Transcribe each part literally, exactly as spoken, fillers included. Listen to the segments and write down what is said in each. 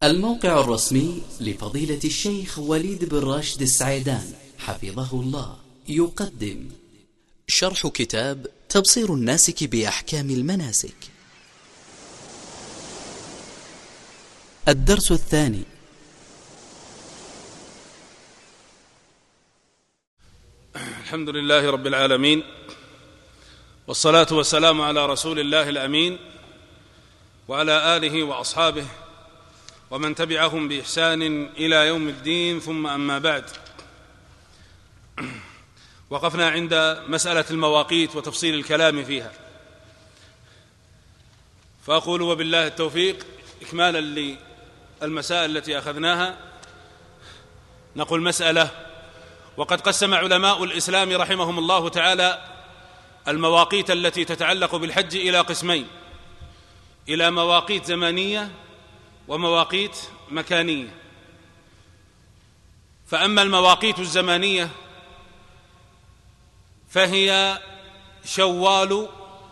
الموقع الرسمي لفضيلة الشيخ وليد بن راشد السعيدان حفظه الله يقدم شرح كتاب تبصير الناسك بأحكام المناسك. الدرس الثاني. الحمد لله رب العالمين، والصلاة والسلام على رسول الله الأمين وعلى آله وأصحابه ومن تبعهم بإحسان إلى يوم الدين، ثم أما بعد. وقفنا عند مسألة المواقيت وتفصيل الكلام فيها، فأقول وبالله التوفيق إكمالا للمسائل التي أخذناها. نقول مسألة: وقد قسم علماء الإسلام رحمهم الله تعالى المواقيت التي تتعلق بالحج إلى قسمين، إلى مواقيت زمانية ومواقيت مكانية. فأما المواقيت الزمانية فهي شوال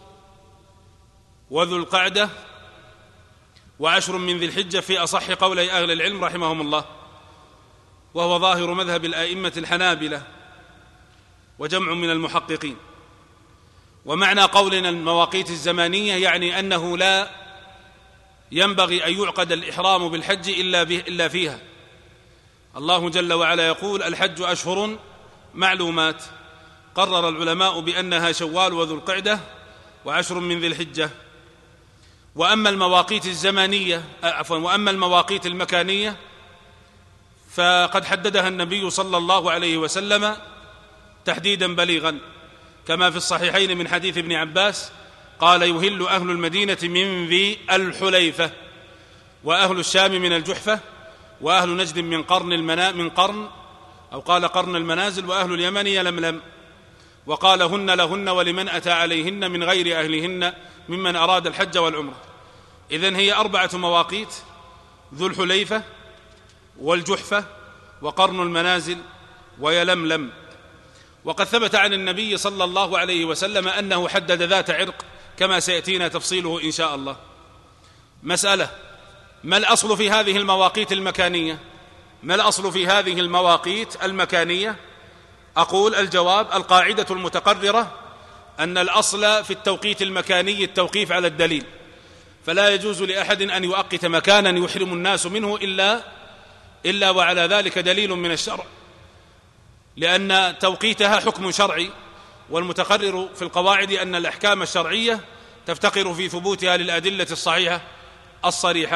وذو القعدة وعشر من ذي الحجة في أصح قولي أهل العلم رحمهم الله، وهو ظاهر مذهب الأئمة الحنابلة وجمع من المحققين. ومعنى قولنا المواقيت الزمانية يعني أنه لا ينبغي أن يعقد الإحرام بالحج إلا, به إلا فيها. الله جل وعلا يقول: الحج أشهر معلومات. قرر العلماء بأنها شوال وذو القعدة وعشر من ذي الحجة. وأما المواقيت الزمانية عفوا وأما المواقيت المكانية فقد حددها النبي صلى الله عليه وسلم تحديدا بليغا، كما في الصحيحين من حديث ابن عباس قال: يهل أهل المدينة من ذي الحليفة، وأهل الشام من الجحفة، وأهل نجد من قرن المنا من قرن أو قال قرن المنازل، وأهل اليمن يلملم. وقال: هن لهن ولمن أتى عليهن من غير أهلهن ممن أراد الحج والعمرة. إذن هي أربعة مواقيت: ذو الحليفة والجحفة وقرن المنازل ويلملم. وقد ثبت عن النبي صلى الله عليه وسلم أنه حدد ذات عرق، كما سيأتينا تفصيله إن شاء الله. مسألة: ما الأصل في هذه المواقيت المكانية؟ ما الأصل في هذه المواقيت المكانية؟ أقول: الجواب: القاعدة المتقررة أن الأصل في التوقيت المكاني التوقيف على الدليل، فلا يجوز لأحد أن يؤقت مكانا يحرم الناس منه إلا إلا وعلى ذلك دليل من الشرع، لأن توقيتها حكم شرعي، والمتقرر في القواعد أن الأحكام الشرعية تفتقر في ثبوتها للأدلة الصحيحة الصريحة.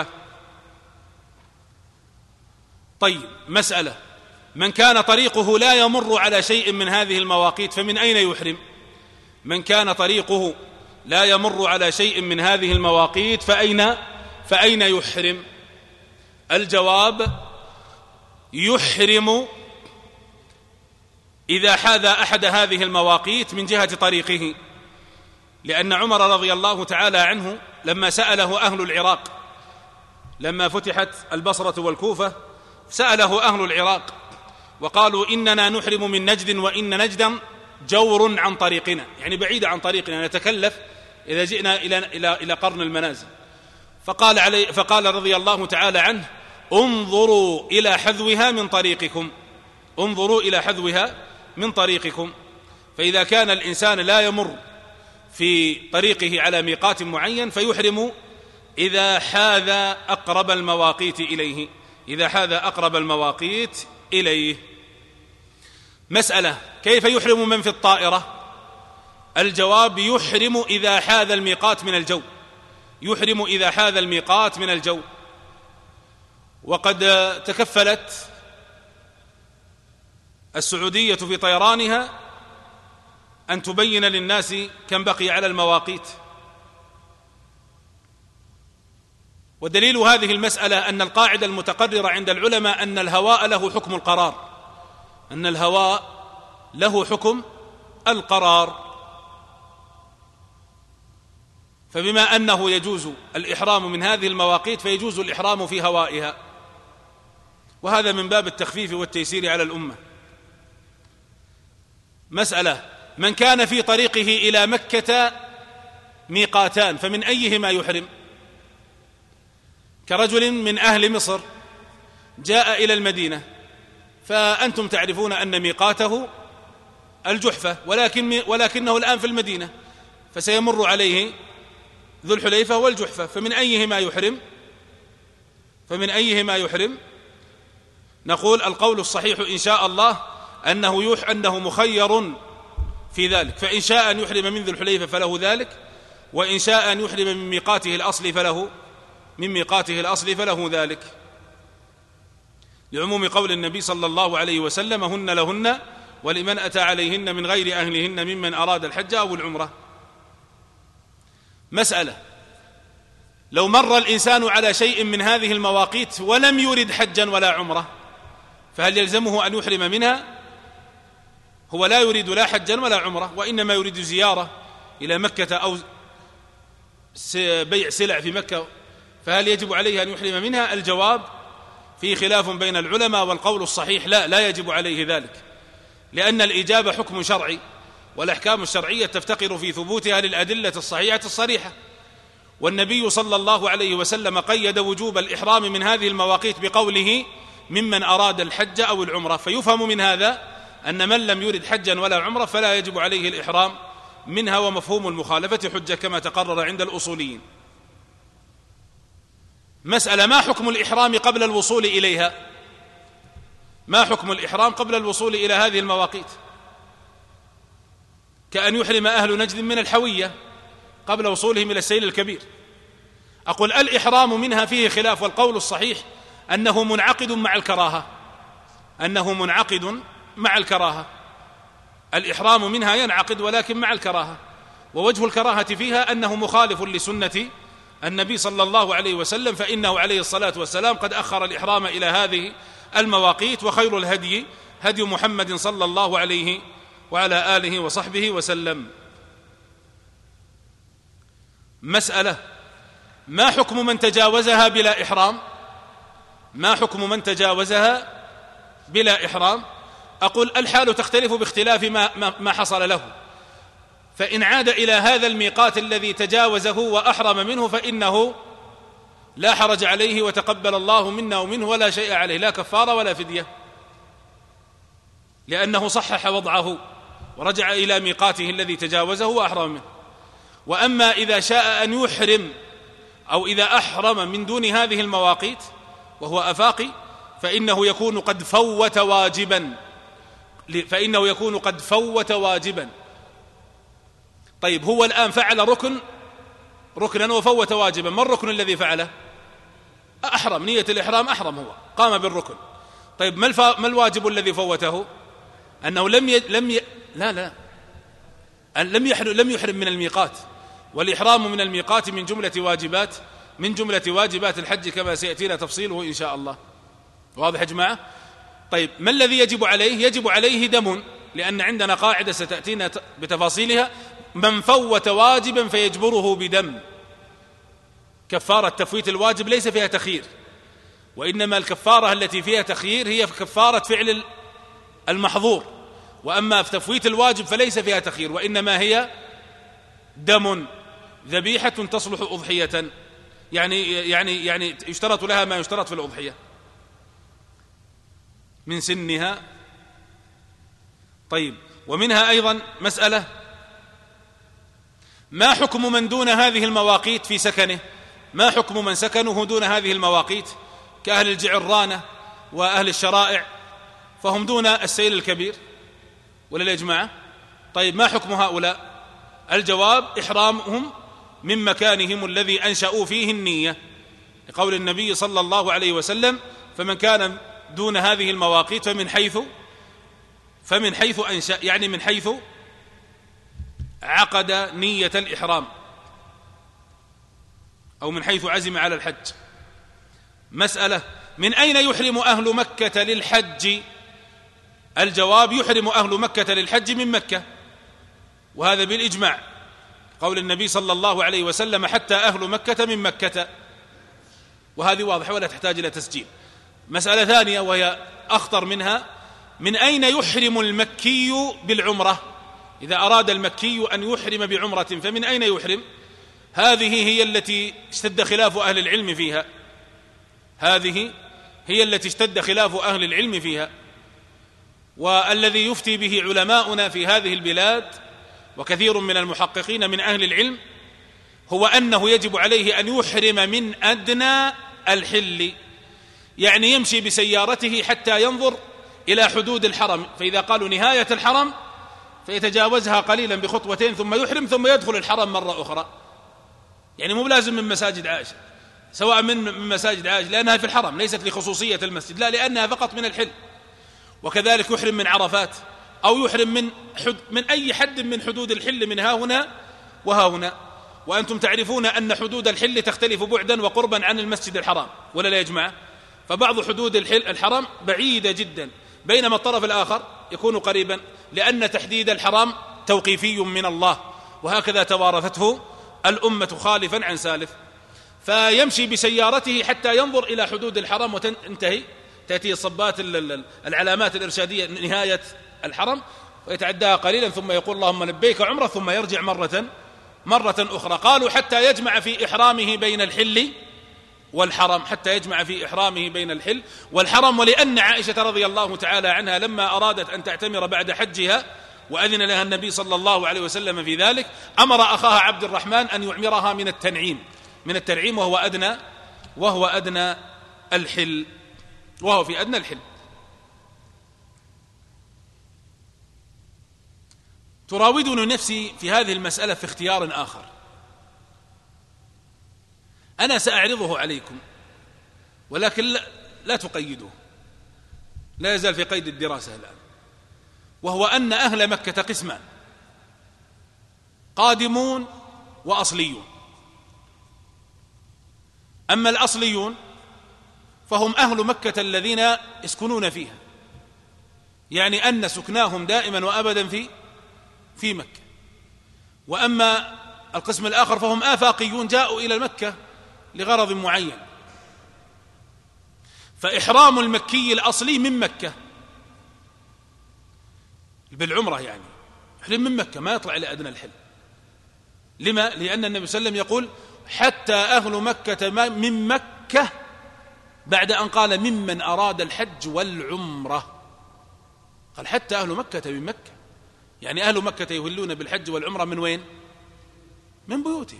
طيب، مسألة: من كان طريقه لا يمر على شيء من هذه المواقيت فمن أين يحرم؟ من كان طريقه لا يمر على شيء من هذه المواقيت فأين فأين يحرم؟ الجواب: يحرم إذا حاذى أحد هذه المواقيت من جهة طريقه، لأن عمر رضي الله تعالى عنه لما سأله أهل العراق، لما فتحت البصرة والكوفة، سأله أهل العراق وقالوا: إننا نحرم من نجد وإن نجدا جور عن طريقنا، يعني بعيدة عن طريقنا، نتكلف إذا جئنا إلى إلى إلى قرن المنازل. فقال علي فقال رضي الله تعالى عنه: انظروا إلى حذوها من طريقكم، انظروا إلى حذوها من طريقكم. فإذا كان الإنسان لا يمر في طريقه على ميقات معين فيحرم إذا حاذ أقرب المواقيت إليه، إذا حاذ أقرب المواقيت إليه. مسألة: كيف يحرم من في الطائرة؟ الجواب: يحرم إذا حاذ الميقات من الجو، يحرم إذا حاذ الميقات من الجو. وقد تكفلت السعودية في طيرانها أن تبين للناس كم بقي على المواقيت. ودليل هذه المسألة أن القاعدة المتقررة عند العلماء أن الهواء له حكم القرار، أن الهواء له حكم القرار. فبما أنه يجوز الإحرام من هذه المواقيت فيجوز الإحرام في هوائها، وهذا من باب التخفيف والتيسير على الأمة. مسألة: من كان في طريقه إلى مكة ميقاتان فمن أيهما يحرم؟ كرجل من أهل مصر جاء إلى المدينة، فأنتم تعرفون أن ميقاته الجحفة، ولكن ولكنه الآن في المدينة، فسيمر عليه ذو الحليفة والجحفة، فمن أيهما يحرم؟ فمن أيهما يحرم؟ نقول القول الصحيح إن شاء الله أنه يح أنه مخير في ذلك، فإن شاء أن يحرم من ذو الحليفة فله ذلك، وإن شاء أن يحرم من ميقاته الأصلي فله من ميقاته الأصلي فله ذلك، لعموم قول النبي صلى الله عليه وسلم: هن لهن ولمن أتى عليهن من غير أهلهن ممن أراد الحج أو العمرة. مسألة: لو مر الإنسان على شيء من هذه المواقيت ولم يرد حجا ولا عمرة، فهل يلزمه أن يحرم منها؟ هو لا يريد لا حجا ولا عمرة، وإنما يريد زيارة إلى مكة أو بيع سلع في مكة، فهل يجب عليه أن يحرم منها؟ الجواب: في خلاف بين العلماء، والقول الصحيح لا لا يجب عليه ذلك، لأن الإجابة حكم شرعي، والأحكام الشرعية تفتقر في ثبوتها للأدلة الصحيحة الصريحة، والنبي صلى الله عليه وسلم قيد وجوب الإحرام من هذه المواقيت بقوله: ممن أراد الحج أو العمرة، فيفهم من هذا أن من لم يرد حجا ولا عمرة فلا يجب عليه الإحرام منها، ومفهوم المخالفة حجة كما تقرر عند الأصوليين. مسألة: ما حكم الإحرام قبل الوصول إليها؟ ما حكم الإحرام قبل الوصول إلى هذه المواقيت؟ كأن يحرم أهل نجد من الحوية قبل وصولهم إلى السيل الكبير. أقول الإحرام منها فيه خلاف، والقول الصحيح أنه منعقد مع الكراهة، أنه منعقد مع الكراهة، الإحرام منها ينعقد ولكن مع الكراهة، ووجه الكراهة فيها أنه مخالف لسنة النبي صلى الله عليه وسلم، فإنه عليه الصلاة والسلام قد أخر الإحرام إلى هذه المواقيت، وخير الهدي هدي محمد صلى الله عليه وعلى آله وصحبه وسلم. مسألة: ما حكم من تجاوزها بلا إحرام؟ ما حكم من تجاوزها بلا إحرام؟ أقول الحال تختلف باختلاف ما, ما حصل له، فإن عاد إلى هذا الميقات الذي تجاوزه وأحرم منه فإنه لا حرج عليه، وتقبل الله منا ومنه ولا شيء عليه، لا كفارة ولا فدية، لأنه صحح وضعه ورجع إلى ميقاته الذي تجاوزه وأحرم منه. وأما إذا شاء أن يحرم أو إذا أحرم من دون هذه المواقيت وهو أفاقي فإنه يكون قد فوت واجبا، فإنه يكون قد فوت واجبا. طيب، هو الآن فعل ركن ركنا وفوت واجبا، ما الركن الذي فعله؟ أحرم، نية الإحرام أحرم، هو قام بالركن. طيب، ما, الف... ما الواجب الذي فوته؟ أنه لم ي... لم ي... لا لا أن لم يحرم لم يحرم من الميقات، والإحرام من الميقات من جملة واجبات من جملة واجبات الحج كما سيأتينا تفصيله إن شاء الله. واضح يا جماعة؟ طيب، ما الذي يجب عليه؟ يجب عليه دم، لأن عندنا قاعدة ستأتينا بتفاصيلها: من فوت واجبا فيجبره بدم. كفارة تفويت الواجب ليس فيها تخيير، وإنما الكفارة التي فيها تخيير هي كفارة فعل المحظور، وأما في تفويت الواجب فليس فيها تخيير، وإنما هي دم، ذبيحة تصلح أضحية، يعني يعني يعني يشترط لها ما يشترط في الأضحية من سنها. طيب، ومنها أيضا مسألة: ما حكم من دون هذه المواقيت في سكنه؟ ما حكم من سكنه دون هذه المواقيت كأهل الجعرانة وأهل الشرائع، فهم دون السيل الكبير ولا يا جماعة؟ طيب، ما حكم هؤلاء؟ الجواب: إحرامهم من مكانهم الذي أنشأوا فيه النية، لقول النبي صلى الله عليه وسلم: فمن كان دون هذه المواقيت فمن حيث فمن حيث أنشأ، يعني من حيث عقد نية الإحرام أو من حيث عزم على الحج. مسألة: من أين يحرم أهل مكة للحج؟ الجواب: يحرم أهل مكة للحج من مكة، وهذا بالإجماع، قول النبي صلى الله عليه وسلم: حتى أهل مكة من مكة، وهذه واضحة ولا تحتاج إلى تسجيل. مسألة ثانية وهي أخطر منها: من أين يحرم المكي بالعمرة؟ إذا أراد المكي أن يحرم بعمرة فمن أين يحرم؟ هذه هي التي اشتد خلاف أهل العلم فيها، هذه هي التي اشتد خلاف أهل العلم فيها. والذي يفتي به علماؤنا في هذه البلاد وكثير من المحققين من أهل العلم هو أنه يجب عليه أن يحرم من أدنى الحل، يعني يمشي بسيارته حتى ينظر إلى حدود الحرم، فإذا قالوا نهاية الحرم فيتجاوزها قليلا بخطوتين ثم يحرم ثم يدخل الحرم مرة أخرى. يعني مو لازم من مساجد عائشة، سواء من من مساجد عائشة لأنها في الحرم ليست لخصوصية المسجد، لا، لأنها فقط من الحل. وكذلك يحرم من عرفات، أو يحرم من حد من أي حد من حدود الحل من ها هنا وها هنا. وأنتم تعرفون أن حدود الحل تختلف بعدا وقربا عن المسجد الحرام، ولا لا يا جماعة؟ فبعض حدود الحل الحرام بعيدة جدا، بينما الطرف الآخر يكون قريبا، لأن تحديد الحرام توقيفي من الله، وهكذا توارثته الأمة خالفا عن سالف. فيمشي بسيارته حتى ينظر إلى حدود الحرم وتنتهي، تأتي الصبات العلامات الإرشادية نهاية الحرم ويتعداها قليلا ثم يقول اللهم لبيك عمرة ثم يرجع مرة مرة أخرى. قالوا حتى يجمع في إحرامه بين الحل والحرم، حتى يجمع في إحرامه بين الحل والحرم. ولأن عائشة رضي الله تعالى عنها لما أرادت أن تعتمر بعد حجها وأذن لها النبي صلى الله عليه وسلم في ذلك، أمر أخاها عبد الرحمن أن يعمرها من التنعيم من التنعيم وهو أدنى وهو أدنى الحل وهو في أدنى الحل. تراودني نفسي في هذه المسألة في اختيار آخر أنا سأعرضه عليكم، ولكن لا, لا تقيدوه، لا يزال في قيد الدراسة الآن، وهو أن أهل مكة قسمان: قادمون وأصليون. أما الأصليون فهم أهل مكة الذين يسكنون فيها، يعني أن سكناهم دائما وأبدا في في مكة. وأما القسم الآخر فهم آفاقيون جاءوا إلى مكة لغرض معين، فإحرام المكي الأصلي من مكة بالعمرة، يعني يحرم من مكة ما يطلع إلى أدنى الحل. لما؟ لأن النبي صلى الله عليه وسلم يقول حتى أهل مكة من مكة، بعد أن قال ممن أراد الحج والعمرة، قال حتى أهل مكة من مكة، يعني أهل مكة يهلون بالحج والعمرة من وين؟ من بيوتهم.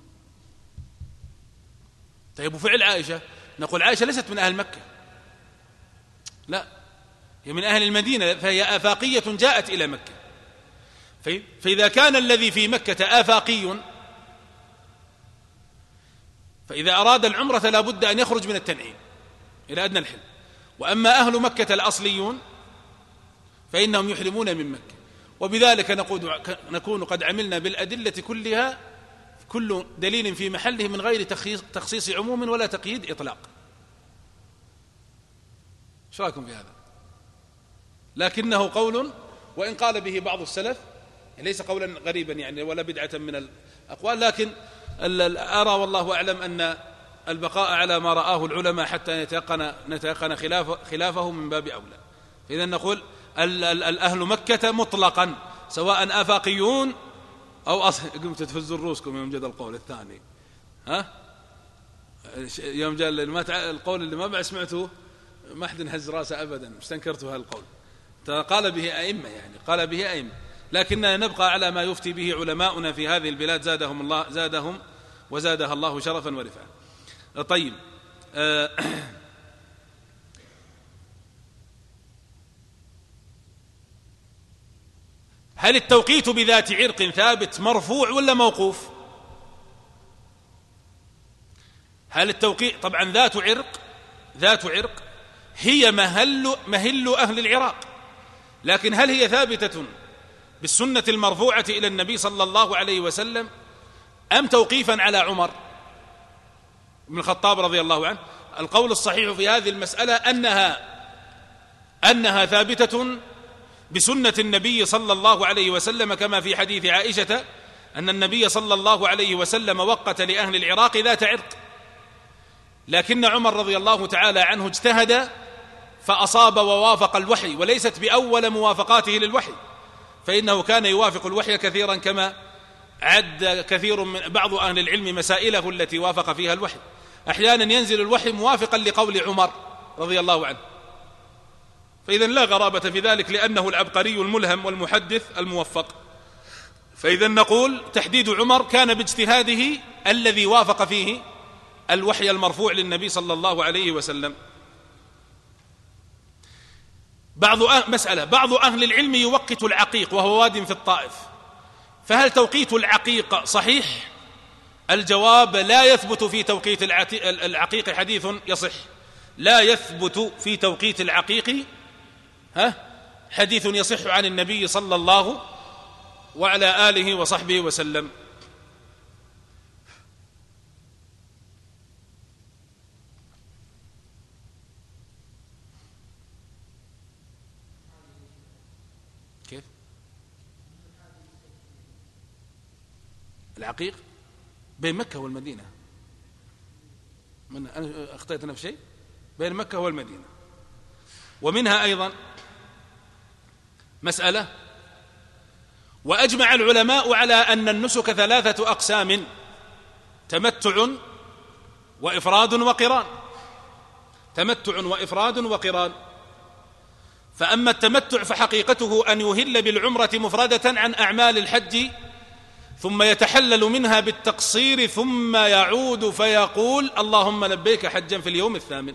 طيب وفعل عائشة؟ نقول عائشة ليست من أهل مكة، لا، هي من أهل المدينة، فهي آفاقية جاءت إلى مكة. فإذا كان الذي في مكة آفاقي فإذا أراد العمرة لا بد أن يخرج من التنعيم إلى أدنى الحل. وأما أهل مكة الأصليون فإنهم يحرمون من مكة. وبذلك نكون قد عملنا بالأدلة كلها، كل دليل في محله من غير تخصيص عموم ولا تقييد إطلاق. ايش رايكم في هذا؟ لكنه قول وإن قال به بعض السلف ليس قولا غريبا يعني ولا بدعة من الأقوال، لكن أرى والله أعلم أن البقاء على ما رآه العلماء حتى نتيقن نتيقن خلافه, خلافه من باب أولى. فإذا نقول الأهل مكة مطلقا سواء آفاقيون أو أصل. قمت تفزوا رؤوسكم يوم جاء القول الثاني، ها يوم جاء القول اللي ما بعد سمعته ما أحد هز راسه أبدا، استنكرته هالقول، قال به أئمة، يعني قال به أئمة، لكننا نبقى على ما يفتي به علماؤنا في هذه البلاد زادهم الله زادهم وزادها الله شرفا ورفعا. طيب، هل التوقيت بذات عرق ثابت مرفوع ولا موقوف؟ هل التوقيت طبعا ذات عرق ذات عرق هي مهل مهل أهل العراق، لكن هل هي ثابتة بالسنة المرفوعة إلى النبي صلى الله عليه وسلم أم توقيفا على عمر بن الخطاب رضي الله عنه؟ القول الصحيح في هذه المسألة أنها أنها ثابتة بسنة النبي صلى الله عليه وسلم، كما في حديث عائشة أن النبي صلى الله عليه وسلم وقت لأهل العراق ذات عرق، لكن عمر رضي الله تعالى عنه اجتهد فأصاب ووافق الوحي، وليست بأول موافقاته للوحي، فإنه كان يوافق الوحي كثيرا، كما عد كثير من بعض أهل العلم مسائله التي وافق فيها الوحي. أحيانا ينزل الوحي موافقا لقول عمر رضي الله عنه، فإذا لا غرابة في ذلك لأنه العبقري الملهم والمحدث الموفق. فإذا نقول تحديد عمر كان باجتهاده الذي وافق فيه الوحي المرفوع للنبي صلى الله عليه وسلم. بعض أه... مسألة بعض أهل العلم يوقت العقيق وهو واد في الطائف، فهل توقيت العقيق صحيح؟ الجواب: لا يثبت في توقيت العقيق حديث يصح، لا يثبت في توقيت العقيق ها حديث يصح عن النبي صلى الله وعلى آله وصحبه وسلم. كيف العقيق بين مكة والمدينة؟ من أنا أخطيت أنا في شيء؟ بين مكة والمدينة. ومنها أيضا مسألة: وأجمع العلماء على أن النسك ثلاثة أقسام: تمتع وإفراد وقران. تمتع وإفراد وقران. فأما التمتع فحقيقته أن يهل بالعمرة مفردة عن أعمال الحج، ثم يتحلل منها بالتقصير، ثم يعود فيقول: اللهم لبيك حجا في اليوم الثامن.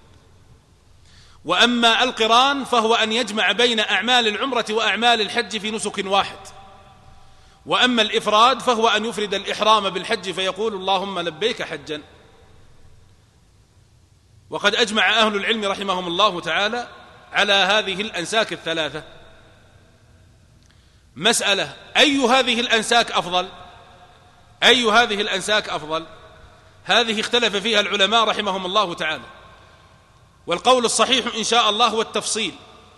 وأما القران فهو أن يجمع بين أعمال العمرة وأعمال الحج في نسك واحد. وأما الإفراد فهو أن يفرد الإحرام بالحج فيقول: اللهم لبيك حجا. وقد أجمع أهل العلم رحمهم الله تعالى على هذه الأنساك الثلاثة. مسألة: أي هذه الأنساك أفضل؟ أي هذه الأنساك أفضل؟ هذه اختلف فيها العلماء رحمهم الله تعالى، والقول الصحيح إن شاء الله هو التفصيل.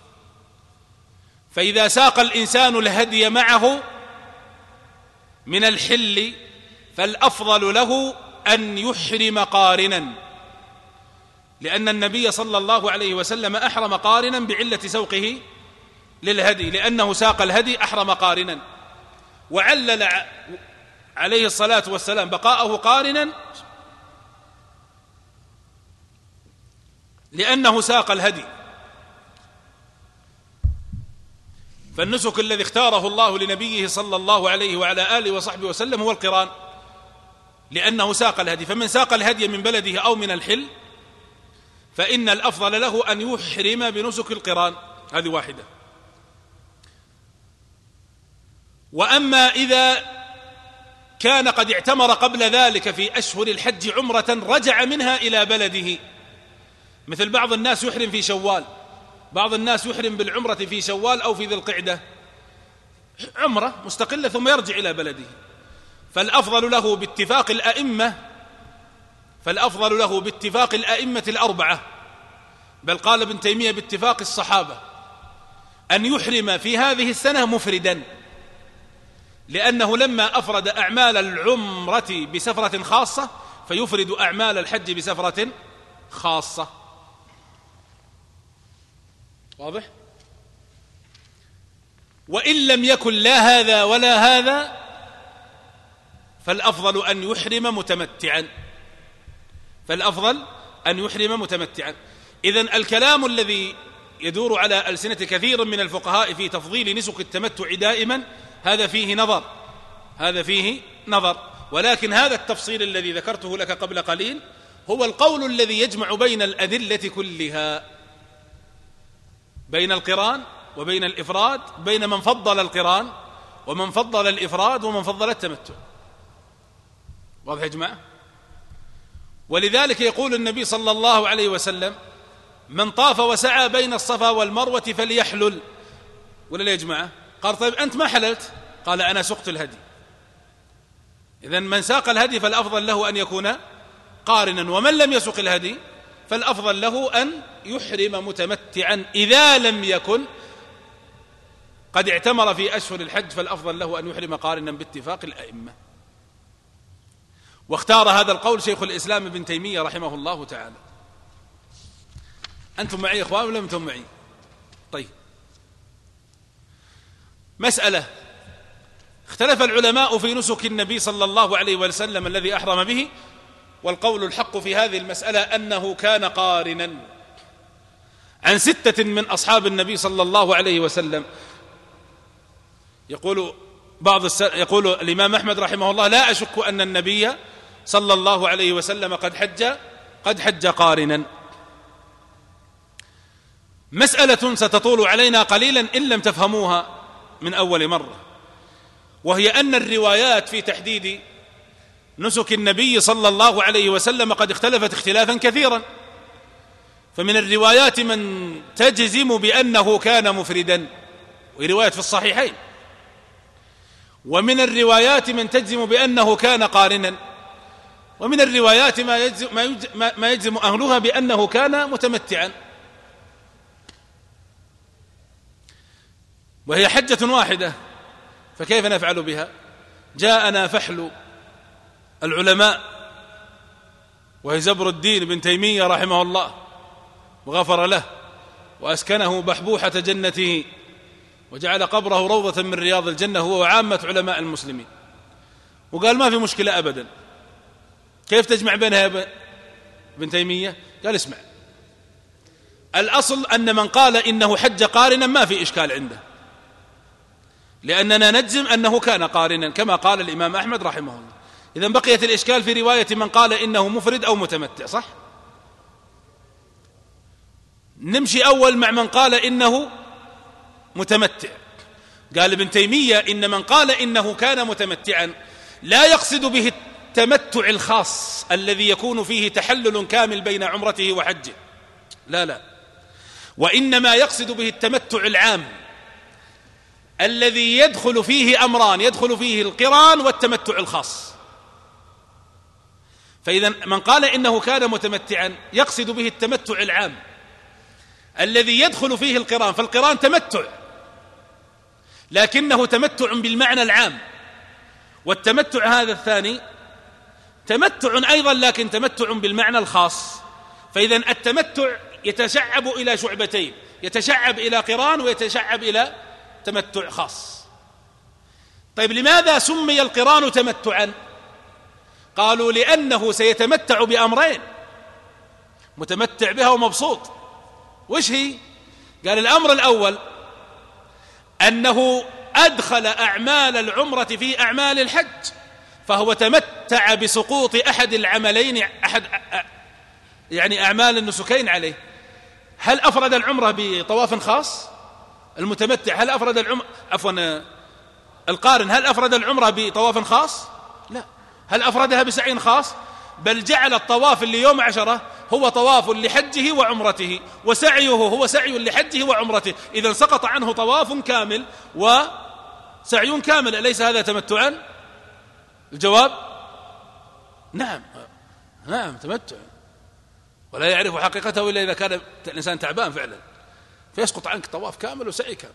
فإذا ساق الإنسان الهدي معه من الحل فالأفضل له أن يحرم قارنا، لأن النبي صلى الله عليه وسلم أحرم قارنا بعلة سوقه للهدي، لأنه ساق الهدي أحرم قارنا. وعلل عليه الصلاة والسلام بقاءه قارنا لأنه ساق الهدي. فالنسك الذي اختاره الله لنبيه صلى الله عليه وعلى آله وصحبه وسلم هو القران، لأنه ساق الهدي. فمن ساق الهدي من بلده أو من الحل فإن الأفضل له أن يحرم بنسك القران. هذه واحدة. وأما إذا كان قد اعتمر قبل ذلك في أشهر الحج عمرة رجع منها إلى بلده، مثل بعض الناس يحرم في شوال، بعض الناس يحرم بالعمرة في شوال أو في ذي القعدة، عمرة مستقلة، ثم يرجع إلى بلده، فالأفضل له باتفاق الأئمة فالأفضل له باتفاق الأئمة الأربعة، بل قال ابن تيمية باتفاق الصحابة، أن يحرم في هذه السنة مفردا، لأنه لما أفرد أعمال العمرة بسفرة خاصة فيفرد أعمال الحج بسفرة خاصة. واضح؟ وإن لم يكن لا هذا ولا هذا فالأفضل أن يحرم متمتعا فالأفضل أن يحرم متمتعا. إذن الكلام الذي يدور على ألسنة كثير من الفقهاء في تفضيل نسك التمتع دائما هذا فيه نظر هذا فيه نظر ولكن هذا التفصيل الذي ذكرته لك قبل قليل هو القول الذي يجمع بين الأدلة كلها، بين القران وبين الإفراد، بين من فضل القران ومن فضل الإفراد ومن فضل التمتع. واضح يا جماعة؟ ولذلك يقول النبي صلى الله عليه وسلم: من طاف وسعى بين الصفا والمروة فليحلل. ولا لا يا جماعة؟ قال: طيب أنت ما حللت؟ قال: أنا سقت الهدي. إذن من ساق الهدي فالأفضل له أن يكون قارنا، ومن لم يسق الهدي فالأفضل له أن يحرم متمتعا. إذا لم يكن قد اعتمر في أشهر الحج فالأفضل له أن يحرم قارنا باتفاق الأئمة. واختار هذا القول شيخ الإسلام ابن تيمية رحمه الله تعالى. أنتم معي إخوان ولا أنتم معي؟ طيب، مسألة: اختلف العلماء في نسك النبي صلى الله عليه وسلم الذي أحرم به والقول الحق في هذه المسألة أنه كان قارنا عن ستة من أصحاب النبي صلى الله عليه وسلم. يقول بعض الس... يقول الإمام أحمد رحمه الله: لا أشك أن النبي صلى الله عليه وسلم قد حج قد حج قارنا. مسألة ستطول علينا قليلا إن لم تفهموها من أول مرة، وهي أن الروايات في تحديد نسك النبي صلى الله عليه وسلم قد اختلفت اختلافا كثيرا. فمن الروايات من تجزم بأنه كان مفردا، ورواية في الصحيحين، ومن الروايات من تجزم بأنه كان قارنا، ومن الروايات ما يجزم, ما يجزم أهلها بأنه كان متمتعا. وهي حجة واحدة، فكيف نفعل بها؟ جاءنا فحل العلماء وهي زبر الدين بن تيمية رحمه الله وغفر له وأسكنه بحبوحة جنته وجعل قبره روضة من رياض الجنة هو وعامة علماء المسلمين، وقال ما في مشكلة أبدا. كيف تجمع بينها يا ابن تيمية؟ قال اسمع، الأصل أن من قال إنه حج قارنا ما في إشكال عنده، لأننا نجزم أنه كان قارنا كما قال الإمام أحمد رحمه الله. إذن بقيت الإشكال في رواية من قال إنه مفرد أو متمتع، صح؟ نمشي أول مع من قال إنه متمتع. قال ابن تيمية: إن من قال إنه كان متمتعا لا يقصد به التمتع الخاص الذي يكون فيه تحلل كامل بين عمرته وحجه، لا لا، وإنما يقصد به التمتع العام الذي يدخل فيه أمران، يدخل فيه القران والتمتع الخاص. فإذا من قال إنه كان متمتعا يقصد به التمتع العام الذي يدخل فيه القران، فالقران تمتع لكنه تمتع بالمعنى العام، والتمتع هذا الثاني تمتع أيضا لكن تمتع بالمعنى الخاص. فإذا التمتع يتشعب إلى شعبتين، يتشعب إلى قران ويتشعب إلى تمتع خاص. طيب لماذا سمي القران تمتعا؟ قالوا لأنه سيتمتع بأمرين، متمتع بها ومبسوط. وش هي؟ قال الأمر الأول أنه أدخل أعمال العمرة في أعمال الحج، فهو تمتع بسقوط أحد العملين، أحد يعني أعمال النسكين عليه. هل أفرد العمرة بطواف خاص؟ المتمتع هل أفرد العمرة عفوا القارن هل أفرد العمرة بطواف خاص؟ لا. هل أفردها بسعي خاص؟ بل جعل الطواف اللي يوم عشرة هو طواف لحجه وعمرته، وسعيه هو سعي لحجه وعمرته. إذن سقط عنه طواف كامل وسعي كامل، أليس هذا تمتعا؟ الجواب نعم، نعم تمتع، ولا يعرف حقيقته إلا إذا كان الإنسان تعبان فعلا، فيسقط عنك طواف كامل وسعي كامل.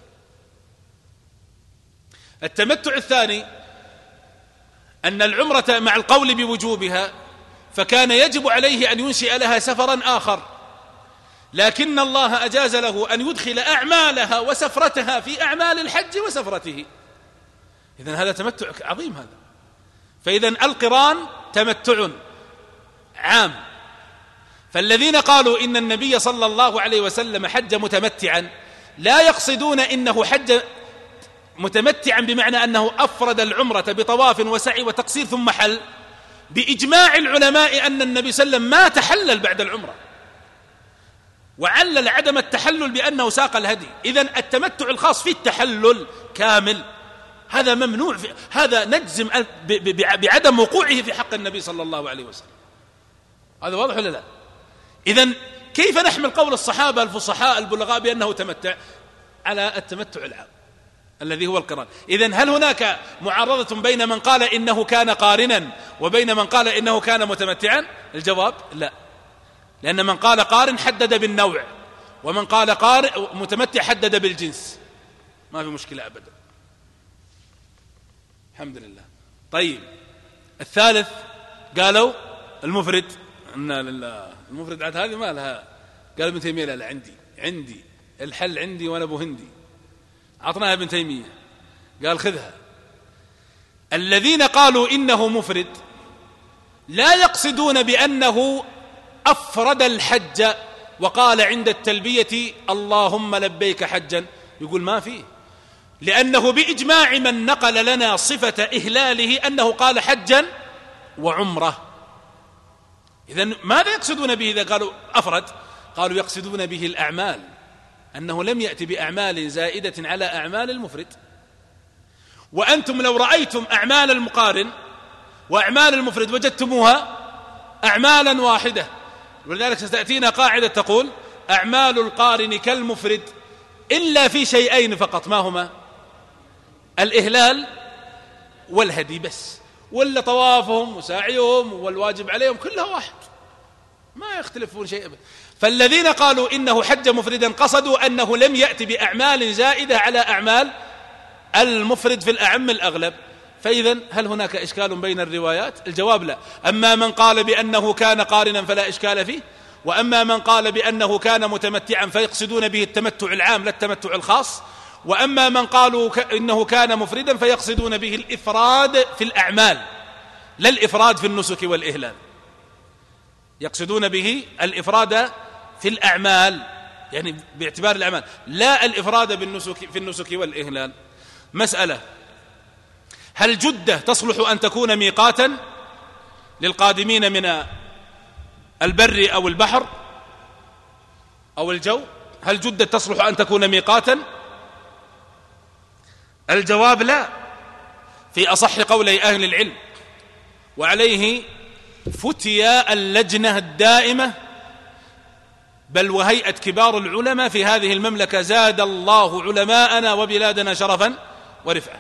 التمتع الثاني أن العمرة مع القول بوجوبها فكان يجب عليه أن ينشئ لها سفرا آخر، لكن الله أجاز له أن يدخل أعمالها وسفرتها في أعمال الحج وسفرته. إذن هذا تمتع عظيم هذا. فإذن القران تمتع عام. فالذين قالوا إن النبي صلى الله عليه وسلم حج متمتعا لا يقصدون إنه حج متمتعا بمعنى أنه أفرد العمرة بطواف وسعي وتقصير ثم حل. بإجماع العلماء أن النبي صلى الله عليه وسلم ما تحلل بعد العمرة، وعلل عدم التحلل بأنه ساق الهدي. إذن التمتع الخاص فيه التحلل كامل، هذا ممنوع، هذا نجزم بعدم وقوعه في حق النبي صلى الله عليه وسلم. هذا واضح ولا لا؟ إذن كيف نحمل قول الصحابة الفصحاء البلغاء بأنه تمتع على التمتع العام الذي هو القران؟ إذن هل هناك معارضة بين من قال إنه كان قارنا وبين من قال إنه كان متمتعا؟ الجواب لا، لأن من قال قارن حدد بالنوع، ومن قال قارن متمتع حدد بالجنس، ما في مشكلة أبدا. الحمد لله. طيب الثالث قالوا المفرد، إن لله المفرد عاد هذه ما لها. قال ابن تيمية لا لا عندي عندي الحل عندي وأنا أبو هندي. عطناها ابن تيمية قال خذها. الذين قالوا إنه مفرد لا يقصدون بأنه أفرد الحج وقال عند التلبية اللهم لبيك حجا، يقول ما فيه، لأنه بإجماع من نقل لنا صفة إهلاله أنه قال حجا وعمرة. إذن ماذا يقصدون به إذا قالوا أفرد؟ قالوا يقصدون به الأعمال، أنه لم يأتي بأعمال زائدة على أعمال المفرد. وأنتم لو رأيتم أعمال المقارن وأعمال المفرد وجدتموها أعمالا واحدة، ولذلك ستأتينا قاعدة تقول أعمال القارن كالمفرد إلا في شيئين فقط، ما هما؟ الإهلال والهدي بس، ولا طوافهم وسعيهم والواجب عليهم كلها واحد، ما يختلفون شيء. فالذين قالوا إنه حج مفردا قصدوا أنه لم يأتي بأعمال زائدة على أعمال المفرد في الأعم الأغلب. فإذا هل هناك إشكال بين الروايات؟ الجواب لا. أما من قال بأنه كان قارنا فلا إشكال فيه، وأما من قال بأنه كان متمتعا فيقصدون به التمتع العام لا التمتع الخاص، وأما من قالوا إنه كان مفردا فيقصدون به الإفراد في الأعمال لا الإفراد في النسك والإهلال، يقصدون به الإفراد في الأعمال يعني باعتبار الأعمال لا الإفراد بالنسك في النسك والإهلال. مسألة: هل جدة تصلح أن تكون ميقاتا للقادمين من البر أو البحر أو الجو؟ هل جدة تصلح أن تكون ميقاتا؟ الجواب لا، في أصح قولي أهل العلم، وعليه فتيا اللجنة الدائمة بل وهيئة كبار العلماء في هذه المملكة، زاد الله علماءنا وبلادنا شرفا ورفعة.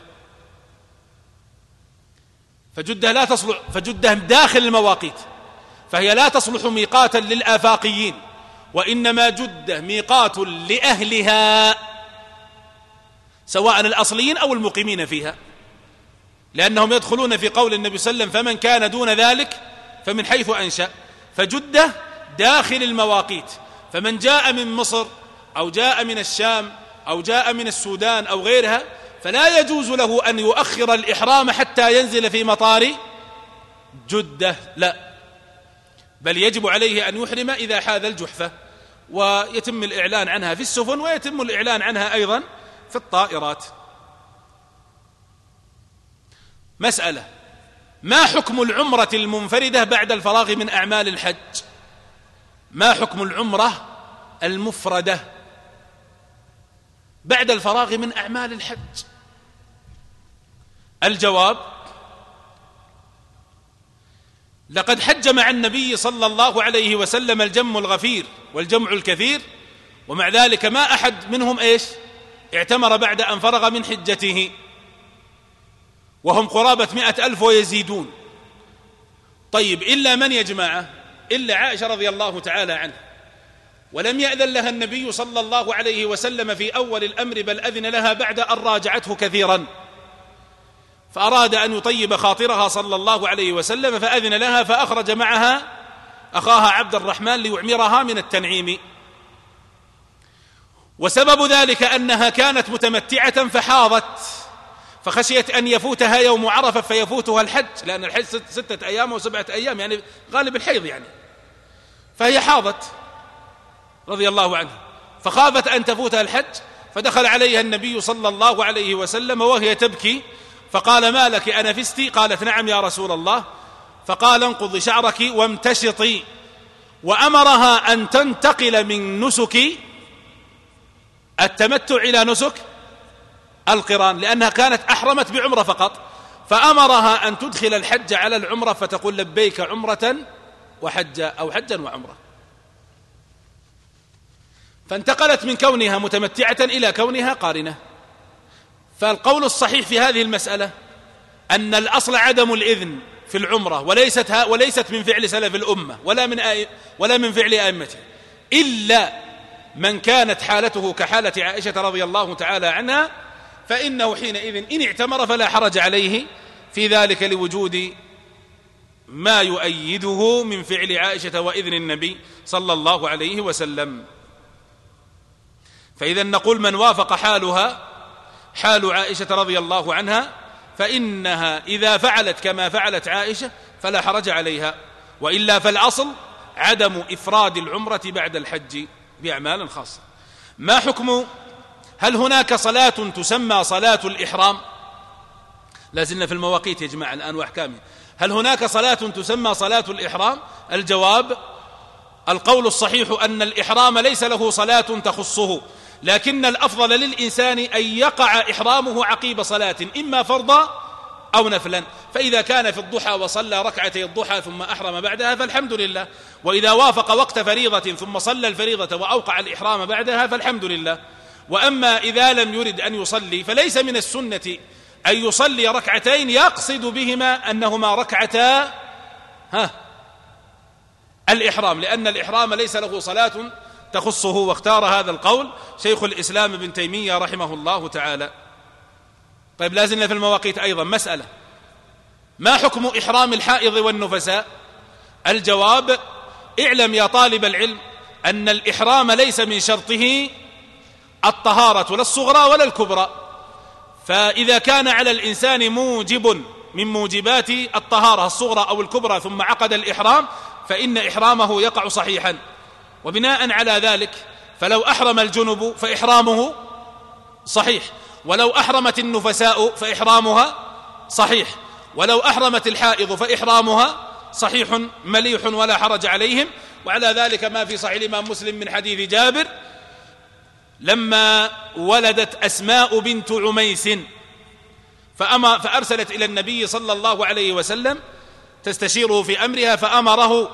فجدة لا تصلح، فجدة داخل المواقيت، فهي لا تصلح ميقاتا للآفاقيين، وإنما جدة ميقات لأهلها سواء الأصليين أو المقيمين فيها، لأنهم يدخلون في قول النبي صلى الله عليه وسلم فمن كان دون ذلك فمن حيث أنشأ. فجدة داخل المواقيت، فمن جاء من مصر أو جاء من الشام أو جاء من السودان أو غيرها فلا يجوز له أن يؤخر الإحرام حتى ينزل في مطار جدة، لا، بل يجب عليه أن يحرم إذا حاذ الجحفة، ويتم الإعلان عنها في السفن ويتم الإعلان عنها أيضا في الطائرات. مسألة: ما حكم العمرة المنفردة بعد الفراغ من أعمال الحج؟ ما حكم العمرة المفردة بعد الفراغ من أعمال الحج؟ الجواب: لقد حج مع النبي صلى الله عليه وسلم الجم الغفير والجمع الكثير، ومع ذلك ما أحد منهم إيش اعتمر بعد أن فرغ من حجته، وهم قرابة مئة ألف ويزيدون. طيب، إلا من يا جماعة؟ إلا عائشة رضي الله تعالى عنها، ولم يأذن لها النبي صلى الله عليه وسلم في أول الأمر، بل أذن لها بعد أن راجعته كثيرا، فأراد أن يطيب خاطرها صلى الله عليه وسلم فأذن لها، فأخرج معها أخاها عبد الرحمن ليعمرها من التنعيم. وسبب ذلك أنها كانت متمتعة فحاضت، فخشيت أن يفوتها يوم عرفة فيفوتها الحج، لأن الحج ستة أيام وسبعة أيام يعني غالب الحيض يعني، فهي حاضت رضي الله عنها، فخافت أن تفوتها الحج، فدخل عليها النبي صلى الله عليه وسلم وهي تبكي، فقال: ما لك أنفستي؟ قالت: نعم يا رسول الله. فقال: انقضي شعرك وامتشطي، وأمرها أن تنتقل من نسك التمتع إلى نسك القران، لأنها كانت أحرمت بعمرة فقط، فأمرها أن تدخل الحج على العمرة فتقول لبيك عمرة وحجا أو حجا وعمرة، فانتقلت من كونها متمتعة إلى كونها قارنة. فالقول الصحيح في هذه المسألة أن الأصل عدم الإذن في العمرة، وليست وليست من فعل سلف الأمة ولا من ولا من فعل أئمته، إلا من كانت حالته كحالة عائشة رضي الله تعالى عنها، فإنه حينئذ إن اعتمر فلا حرج عليه في ذلك، لوجود ما يؤيده من فعل عائشة وإذن النبي صلى الله عليه وسلم. فإذا نقول من وافق حالها حال عائشة رضي الله عنها فإنها إذا فعلت كما فعلت عائشة فلا حرج عليها، وإلا فالأصل عدم إفراد العمرة بعد الحج بأعمال خاصة. ما حكم، هل هناك صلاة تسمى صلاة الإحرام؟ لازلنا في المواقيت يا جماعة الآن وأحكامه. هل هناك صلاة تسمى صلاة الإحرام؟ الجواب: القول الصحيح أن الإحرام ليس له صلاة تخصه، لكن الأفضل للإنسان أن يقع إحرامه عقيب صلاة، إما فرضا أو نفلا. فإذا كان في الضحى وصلى ركعتي الضحى ثم أحرم بعدها فالحمد لله، وإذا وافق وقت فريضة ثم صلى الفريضة وأوقع الإحرام بعدها فالحمد لله. وأما إذا لم يرد أن يصلي فليس من السنة أن يصلي ركعتين يقصد بهما أنهما ركعتا ها الإحرام، لأن الإحرام ليس له صلاة تخصه. واختار هذا القول شيخ الإسلام ابن تيمية رحمه الله تعالى. طيب، لازلنا في المواقيت أيضا. مسألة: ما حكم إحرام الحائض والنفساء؟ الجواب: اعلم يا طالب العلم أن الإحرام ليس من شرطه الطهارة لا الصغرى ولا الكبرى، فإذا كان على الإنسان موجب من موجبات الطهارة الصغرى أو الكبرى ثم عقد الإحرام فإن إحرامه يقع صحيحا. وبناء على ذلك فلو أحرم الجنب فإحرامه صحيح، ولو أحرمت النفساء فإحرامها صحيح، ولو أحرمت الحائض فإحرامها صحيح مليح ولا حرج عليهم. وعلى ذلك ما في صحيح الإمام مسلم من حديث جابر: لما ولدت أسماء بنت عميس فأرسلت إلى النبي صلى الله عليه وسلم تستشيره في أمرها، فأمره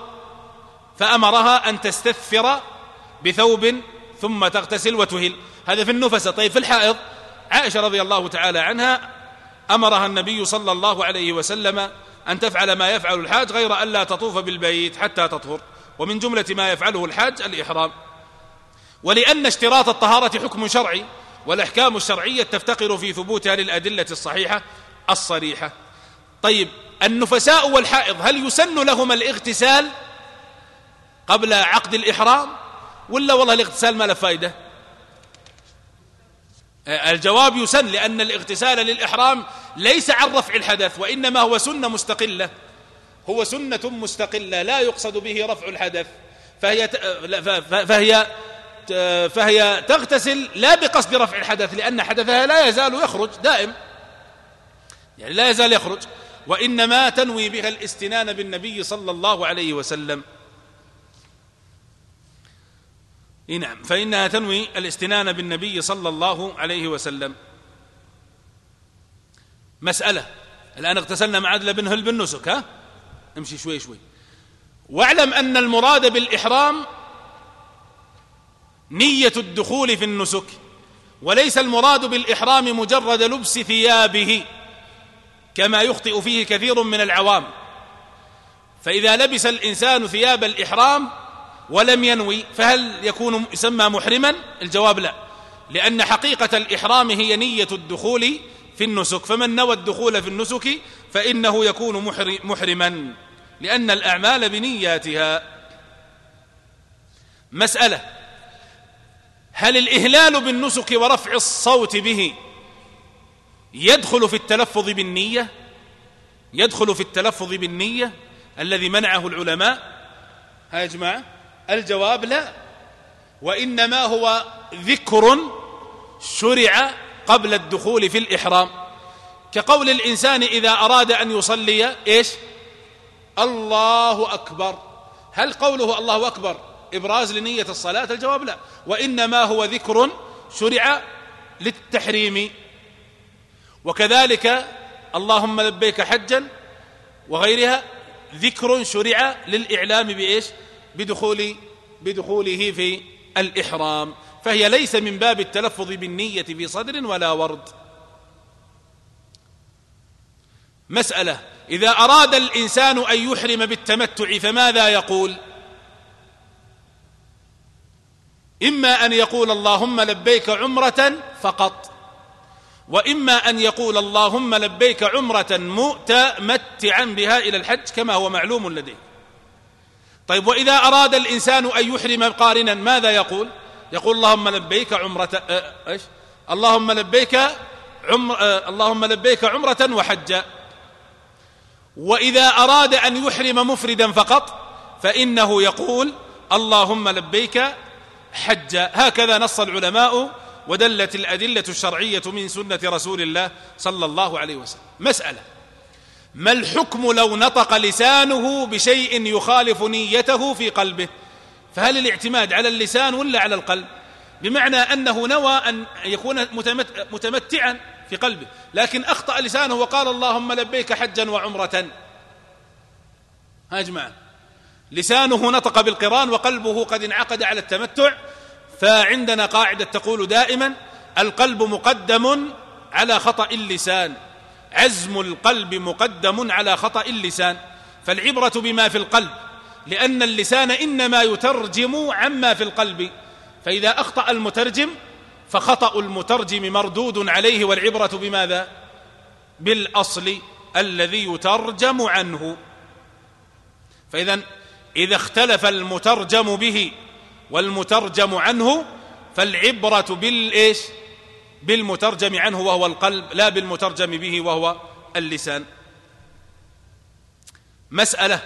فأمرها أن تستثفر بثوب ثم تغتسل وتهل. هذا في النفسة. طيب، في الحائض عائشة رضي الله تعالى عنها أمرها النبي صلى الله عليه وسلم أن تفعل ما يفعل الحاج غير أن لا تطوف بالبيت حتى تطهر، ومن جملة ما يفعله الحاج الإحرام. ولأن اشتراط الطهارة حكم شرعي، والأحكام الشرعية تفتقر في ثبوتها للأدلة الصحيحة الصريحة. طيب، النفساء والحائض هل يسن لهما الاغتسال قبل عقد الإحرام ولا والله الاغتسال ما له فائدة؟ الجواب: يسن، لأن الاغتسال للإحرام ليس عن رفع الحدث، وإنما هو سنة مستقلة، هو سنة مستقلة لا يقصد به رفع الحدث، فهي فهي فهي تغتسل لا بقصد رفع الحدث، لأن حدثها لا يزال يخرج دائم، يعني لا يزال يخرج، وإنما تنوي بها الاستنان بالنبي صلى الله عليه وسلم. نعم، فإنها تنوي الاستنان بالنبي صلى الله عليه وسلم. مسألة: الآن اغتسلنا مع عدل بن هل بالنسك، ها امشي شوي شوي. واعلم أن المراد بالإحرام نية الدخول في النسك، وليس المراد بالإحرام مجرد لبس ثيابه كما يخطئ فيه كثير من العوام. فإذا لبس الإنسان ثياب الإحرام ولم ينوي فهل يكون يسمى محرما؟ الجواب: لا، لأن حقيقة الإحرام هي نية الدخول في النسك، فمن نوى الدخول في النسك فإنه يكون محرما، لأن الأعمال بنياتها. مسألة: هل الإهلال بالنسك ورفع الصوت به يدخل في التلفظ بالنية؟ يدخل في التلفظ بالنية الذي منعه العلماء؟ ها يا جماعة، الجواب: لا، وإنما هو ذكر شرع قبل الدخول في الإحرام، كقول الإنسان إذا أراد أن يصلي إيش؟ الله أكبر. هل قوله الله أكبر إبراز لنية الصلاة؟ الجواب: لا، وإنما هو ذكر شرع للتحريم. وكذلك اللهم لبيك حجا وغيرها ذكر شرع للإعلام بإيش؟ بدخول بدخوله في الإحرام، فهي ليس من باب التلفظ بالنية في صدر ولا ورد. مسألة: إذا أراد الإنسان أن يحرم بالتمتع فماذا يقول؟ إما أن يقول اللهم لبيك عمرة فقط، وإما أن يقول اللهم لبيك عمرة متمتعا بها إلى الحج كما هو معلوم لديه. طيب، وإذا أراد الإنسان أن يحرم قارنا ماذا يقول؟ يقول اللهم لبيك عمرة آه إيش؟ اللهم لبيك عمر آه اللهم لبيك عمرة وحجا. وإذا أراد أن يحرم مفردا فقط فإنه يقول اللهم لبيك حجا. هكذا نص العلماء ودلت الأدلة الشرعية من سنة رسول الله صلى الله عليه وسلم. مسألة: ما الحكم لو نطق لسانه بشيء يخالف نيته في قلبه؟ فهل الاعتماد على اللسان ولا على القلب؟ بمعنى أنه نوى أن يكون متمتعا في قلبه لكن أخطأ لسانه وقال اللهم لبيك حجا وعمرة. ها جماعة، لسانه نطق بالقران وقلبه قد انعقد على التمتع. فعندنا قاعدة تقول دائما: القلب مقدم على خطأ اللسان، عزم القلب مقدم على خطأ اللسان. فالعبرة بما في القلب، لأن اللسان إنما يترجم عما في القلب، فإذا أخطأ المترجم فخطأ المترجم مردود عليه، والعبرة بماذا؟ بالأصل الذي يترجم عنه. فإذا إذا اختلف المترجم به والمترجم عنه فالعبرة بالإيش؟ بالمترجم عنه وهو القلب، لا بالمترجم به وهو اللسان. مسألة: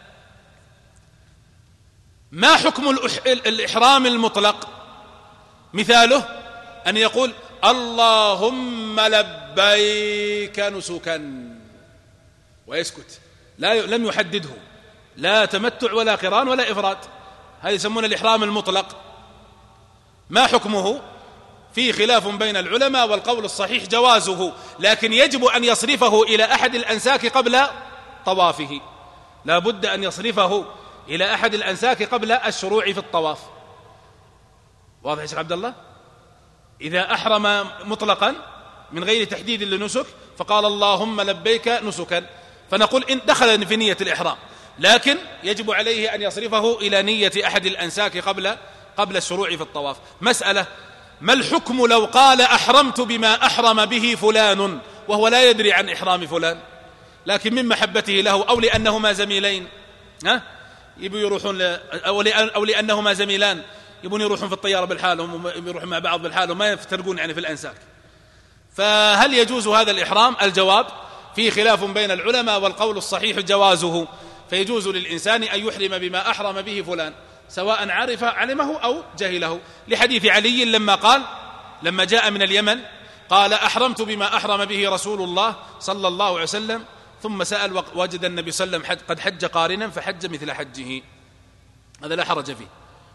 ما حكم الإحرام المطلق؟ مثاله أن يقول اللهم لبيك نسكا ويسكت، لا لم يحدده، لا تمتع ولا قران ولا إفراد، هذا يسمونه الإحرام المطلق. ما حكمه؟ في خلاف بين العلماء، والقول الصحيح جوازه، لكن يجب أن يصرفه إلى أحد الأنساك قبل طوافه، لا بد أن يصرفه إلى أحد الأنساك قبل الشروع في الطواف. واضح يا شيخ عبد الله؟ إذا أحرم مطلقا من غير تحديد لنسك فقال اللهم لبيك نسكا، فنقول إن دخل في نية الإحرام، لكن يجب عليه أن يصرفه إلى نية أحد الأنساك قبل قبل الشروع في الطواف. مسألة: ما الحكم لو قال أحرمت بما أحرم به فلان وهو لا يدري عن إحرام فلان، لكن من محبته له أو لأنهما زميلين ها يبوا يروحون أو لأنهما زميلان يبون يروحون في الطيارة بالحالهم ويروحون مع بعض بالحالهم، ما يفترقون يعني في الأنساك، فهل يجوز هذا الإحرام؟ الجواب: في خلاف بين العلماء، والقول الصحيح جوازه. فيجوز للإنسان أن يحرم بما أحرم به فلان سواء عرف علمه أو جهله، لحديث علي لما قال لما جاء من اليمن قال أحرمت بما أحرم به رسول الله صلى الله عليه وسلم، ثم سأل وجد النبي صلى الله عليه وسلم قد حج قارنا فحج مثل حجه، هذا لا حرج فيه.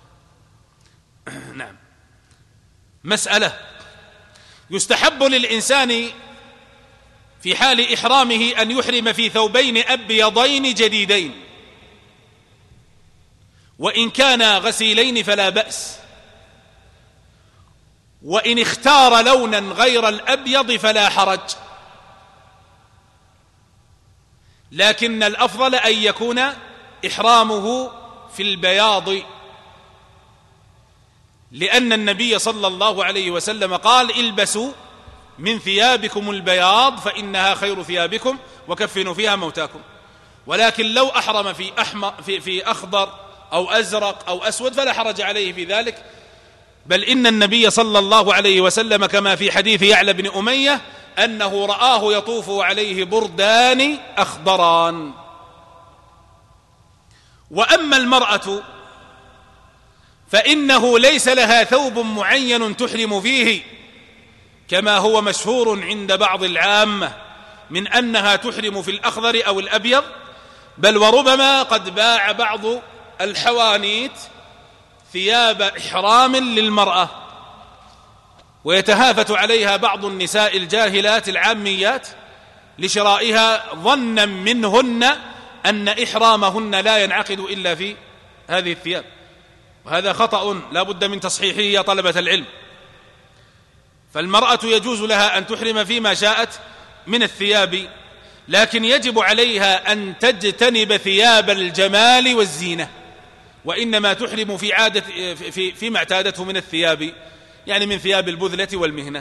نعم. مسألة: يستحب للإنسان في حال إحرامه أن يحرم في ثوبين أبيضين جديدين، وإن كانا غسيلين فلا بأس، وإن اختار لونا غير الأبيض فلا حرج، لكن الأفضل أن يكون إحرامه في البياض، لأن النبي صلى الله عليه وسلم قال البسوا من ثيابكم البياض فإنها خير ثيابكم وكفنوا فيها موتاكم. ولكن لو أحرم في, أحمر في, في أخضر أو أزرق أو أسود فلا حرج عليه في ذلك، بل إن النبي صلى الله عليه وسلم كما في حديث يعلى بن أمية أنه رآه يطوف عليه بردان أخضران. وأما المرأة فإنه ليس لها ثوب معين تحرم فيه، كما هو مشهور عند بعض العامة من أنها تحرم في الأخضر أو الأبيض، بل وربما قد باع بعض الحوانيت ثياب إحرام للمرأة، ويتهافت عليها بعض النساء الجاهلات العاميات لشرائها ظنا منهن أن إحرامهن لا ينعقد إلا في هذه الثياب، وهذا خطأ لا بد من تصحيحه يا طلبة العلم. فالمرأة يجوز لها أن تحرم فيما شاءت من الثياب، لكن يجب عليها أن تجتنب ثياب الجمال والزينة، وإنما تحرم في عادة في فيما اعتادته من الثياب، يعني من ثياب البذلة والمهنة.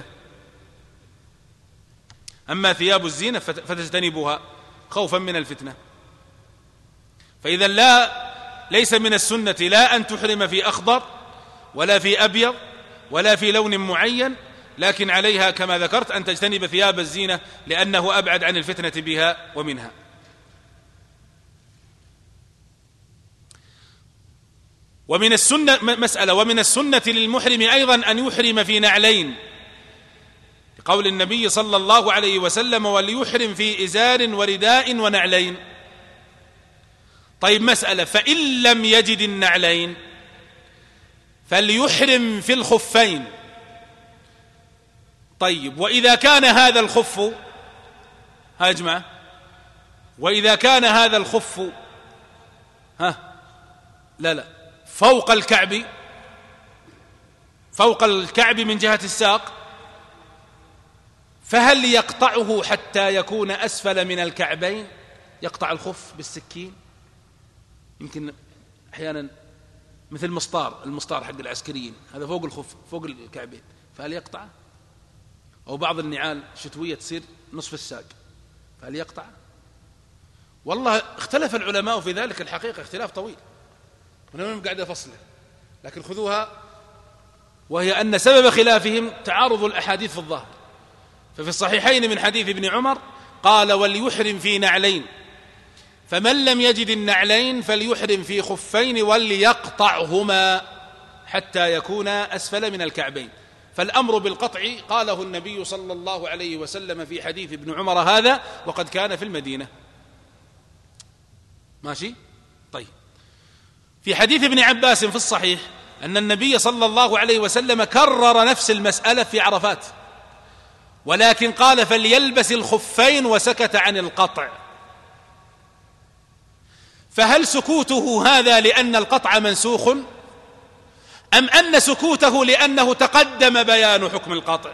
أما ثياب الزينة فتجتنبها خوفا من الفتنة. فإذا لا ليس من السنة لا أن تحرم في أخضر ولا في أبيض ولا في لون معين، لكن عليها كما ذكرت أن تجتنب ثياب الزينة لأنه أبعد عن الفتنة بها ومنها. ومن السنة مسألة ومن السنة للمحرم أيضا أن يحرم في نعلين، قول النبي صلى الله عليه وسلم: وليحرم في إزار ورداء ونعلين. طيب مسألة: فإن لم يجد النعلين فليحرم في الخفين. طيب وإذا كان هذا الخف، ها يا جماعة، وإذا كان هذا الخف ها لا لا فوق الكعب، فوق الكعب من جهة الساق، فهل يقطعه حتى يكون أسفل من الكعبين؟ يقطع الخف بالسكين؟ يمكن أحيانا مثل المسطار، المسطار حق العسكريين هذا فوق الخف فوق الكعبين، فهل يقطعه؟ أو بعض النعال شتوية تصير نصف الساق، فهل يقطع؟ والله اختلف العلماء في ذلك الحقيقة اختلاف طويل، ونحن قاعد أفصله، لكن خذوها وهي أن سبب خلافهم تعارض الأحاديث في الظاهر. ففي الصحيحين من حديث ابن عمر قال: وليحرم في نعلين، فمن لم يجد النعلين فليحرم في خفين وليقطعهما حتى يكون أسفل من الكعبين. فالأمر بالقطع قاله النبي صلى الله عليه وسلم في حديث ابن عمر هذا، وقد كان في المدينة. ماشي؟ طيب، في حديث ابن عباس في الصحيح أن النبي صلى الله عليه وسلم كرر نفس المسألة في عرفات، ولكن قال: فليلبس الخفين، وسكت عن القطع. فهل سكوته هذا لأن القطع منسوخ، أم أن سكوته لأنه تقدم بيان حكم القطع؟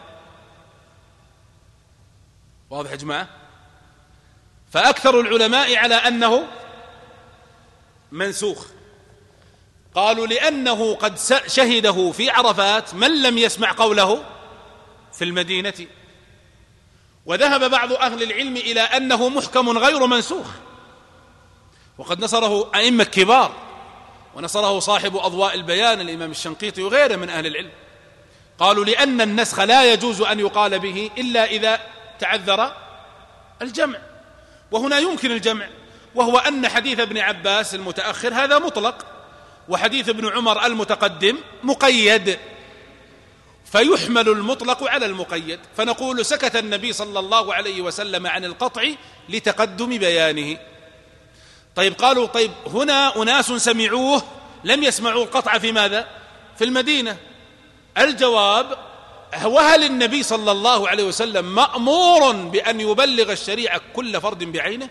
واضح يا جماعة؟ فأكثر العلماء على أنه منسوخ، قالوا لأنه قد شهده في عرفات من لم يسمع قوله في المدينة. وذهب بعض أهل العلم إلى أنه محكم غير منسوخ، وقد نصره أئمة كبار، ونصره صاحب أضواء البيان الإمام الشنقيطي وغيره من أهل العلم. قالوا لأن النسخ لا يجوز أن يقال به إلا إذا تعذر الجمع، وهنا يمكن الجمع، وهو أن حديث ابن عباس المتأخر هذا مطلق، وحديث ابن عمر المتقدم مقيد، فيحمل المطلق على المقيد. فنقول: سكت النبي صلى الله عليه وسلم عن القطع لتقدم بيانه. طيب قالوا: طيب هنا أناس سمعوه لم يسمعوا القطع في ماذا؟ في المدينة. الجواب: وهل النبي صلى الله عليه وسلم مأمور بأن يبلغ الشريعة كل فرد بعينه؟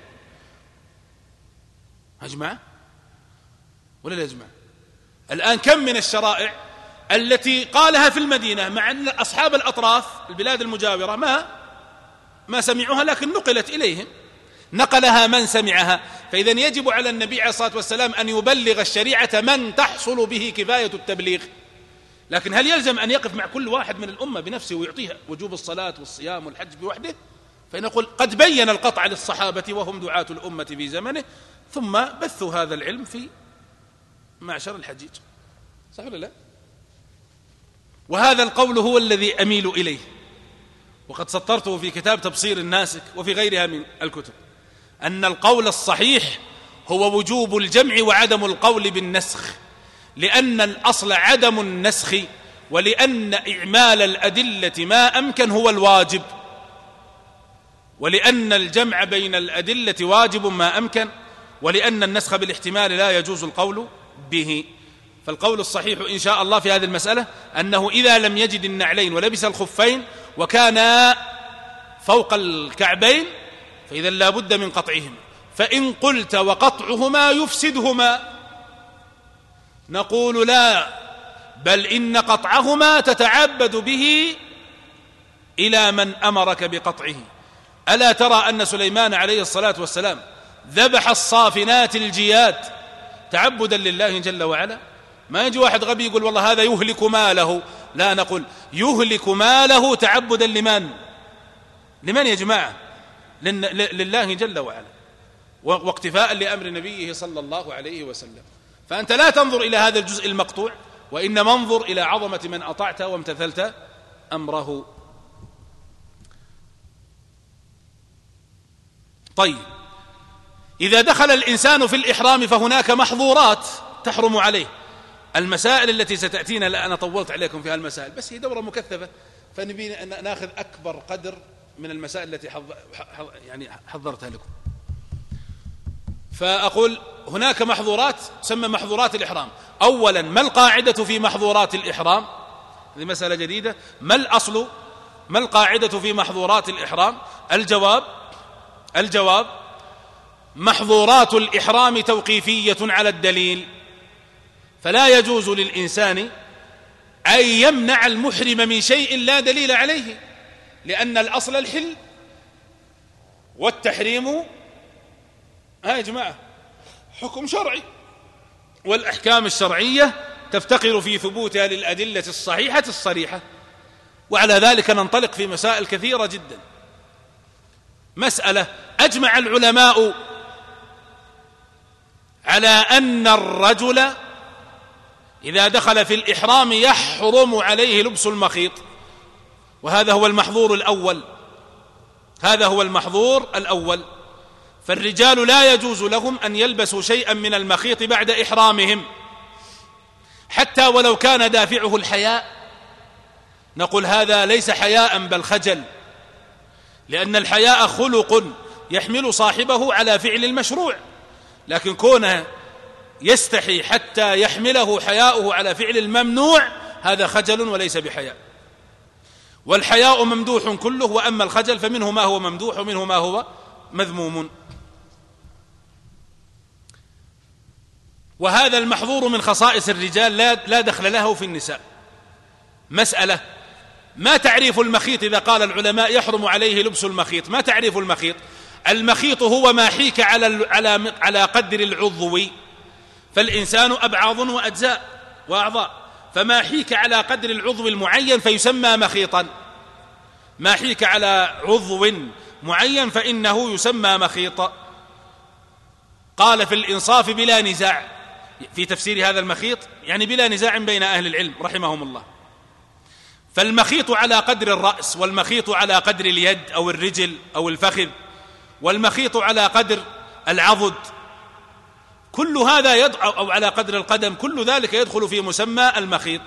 أجمع ولا لا أجمع؟ الآن كم من الشرائع التي قالها في المدينة، مع أن أصحاب الأطراف البلاد المجاورة ما ما سمعوها، لكن نقلت إليهم، نقلها من سمعها. فإذن يجب على النبي عليه الصلاة والسلام أن يبلغ الشريعة من تحصل به كفاية التبليغ. لكن هل يلزم أن يقف مع كل واحد من الأمة بنفسه ويعطيها وجوب الصلاة والصيام والحج بوحده؟ فنقول: قد بين القطع للصحابة وهم دعاة الأمة في زمنه، ثم بثوا هذا العلم في معشر الحجيج. صح ولا لا؟ وهذا القول هو الذي أميل إليه، وقد سطرته في كتاب تبصير الناسك وفي غيرها من الكتب، أن القول الصحيح هو وجوب الجمع وعدم القول بالنسخ، لأن الأصل عدم النسخ، ولأن إعمال الأدلة ما أمكن هو الواجب، ولأن الجمع بين الأدلة واجب ما أمكن، ولأن النسخ بالاحتمال لا يجوز القول به. فالقول الصحيح إن شاء الله في هذه المسألة أنه إذا لم يجد النعلين ولبس الخفين وكان فوق الكعبين فإذا لا بد من قطعهما. فإن قلت: وقطعهما يفسدهما، نقول: لا، بل إن قطعهما تتعبد به إلى من أمرك بقطعه. ألا ترى أن سليمان عليه الصلاة والسلام ذبح الصافنات الجياد تعبدا لله جل وعلا؟ ما يجي واحد غبي يقول: والله هذا يهلك ماله. لا، نقول: يهلك ماله تعبدا لمن؟ لمن يا جماعة؟ لله جل وعلا، واقتفاء لأمر نبيه صلى الله عليه وسلم. فأنت لا تنظر إلى هذا الجزء المقطوع، وإنما انظر إلى عظمة من أطعت وامتثلت أمره. طيب، إذا دخل الإنسان في الإحرام فهناك محظورات تحرم عليه، المسائل التي ستأتينا، لا أنا طولت عليكم في هالمسائل، بس هي دورة مكثفة، فنبي نأخذ أكبر قدر من المسائل التي حض... يعني حضرتها لكم. فأقول هناك محظورات تسمى محظورات الإحرام. أولا، ما القاعدة في محظورات الإحرام؟ هذه مسألة جديدة. ما الأصل؟ ما القاعدة في محظورات الإحرام؟ الجواب الجواب محظورات الإحرام توقيفية على الدليل، فلا يجوز للإنسان أن يمنع المحرم من شيء لا دليل عليه، لأن الأصل الحل والتحريم ها يا جماعة حكم شرعي، والأحكام الشرعية تفتقر في ثبوتها للأدلة الصحيحة الصريحة. وعلى ذلك ننطلق في مسائل كثيرة جدا. مسألة: أجمع العلماء على أن الرجل إذا دخل في الإحرام يحرم عليه لبس المخيط، وهذا هو المحظور الأول هذا هو المحظور الأول فالرجال لا يجوز لهم أن يلبسوا شيئا من المخيط بعد إحرامهم، حتى ولو كان دافعه الحياء. نقول هذا ليس حياء بل خجل، لأن الحياء خلق يحمل صاحبه على فعل المشروع، لكن كونه يستحي حتى يحمله حياؤه على فعل الممنوع هذا خجل وليس بحياء. والحياء ممدوح كله، وأما الخجل فمنه ما هو ممدوح ومنه ما هو مذموم. وهذا المحظور من خصائص الرجال لا دخل له في النساء. مسألة: ما تعريف المخيط؟ إذا قال العلماء يحرم عليه لبس المخيط، ما تعريف المخيط؟ المخيط هو ما حيك على على على قدر العضو، فالإنسان أبعاض وأجزاء وأعضاء، فما حيك على قدر العضو المعين فيسمى مخيطا. ما حيك على عضو معين فإنه يسمى مخيطا. قال في الإنصاف بلا نزاع في تفسير هذا المخيط، يعني بلا نزاع بين أهل العلم رحمهم الله. فالمخيط على قدر الرأس، والمخيط على قدر اليد أو الرجل أو الفخذ، والمخيط على قدر العضد، كل هذا يدخل، أو على قدر القدم، كل ذلك يدخل في مسمى المخيط.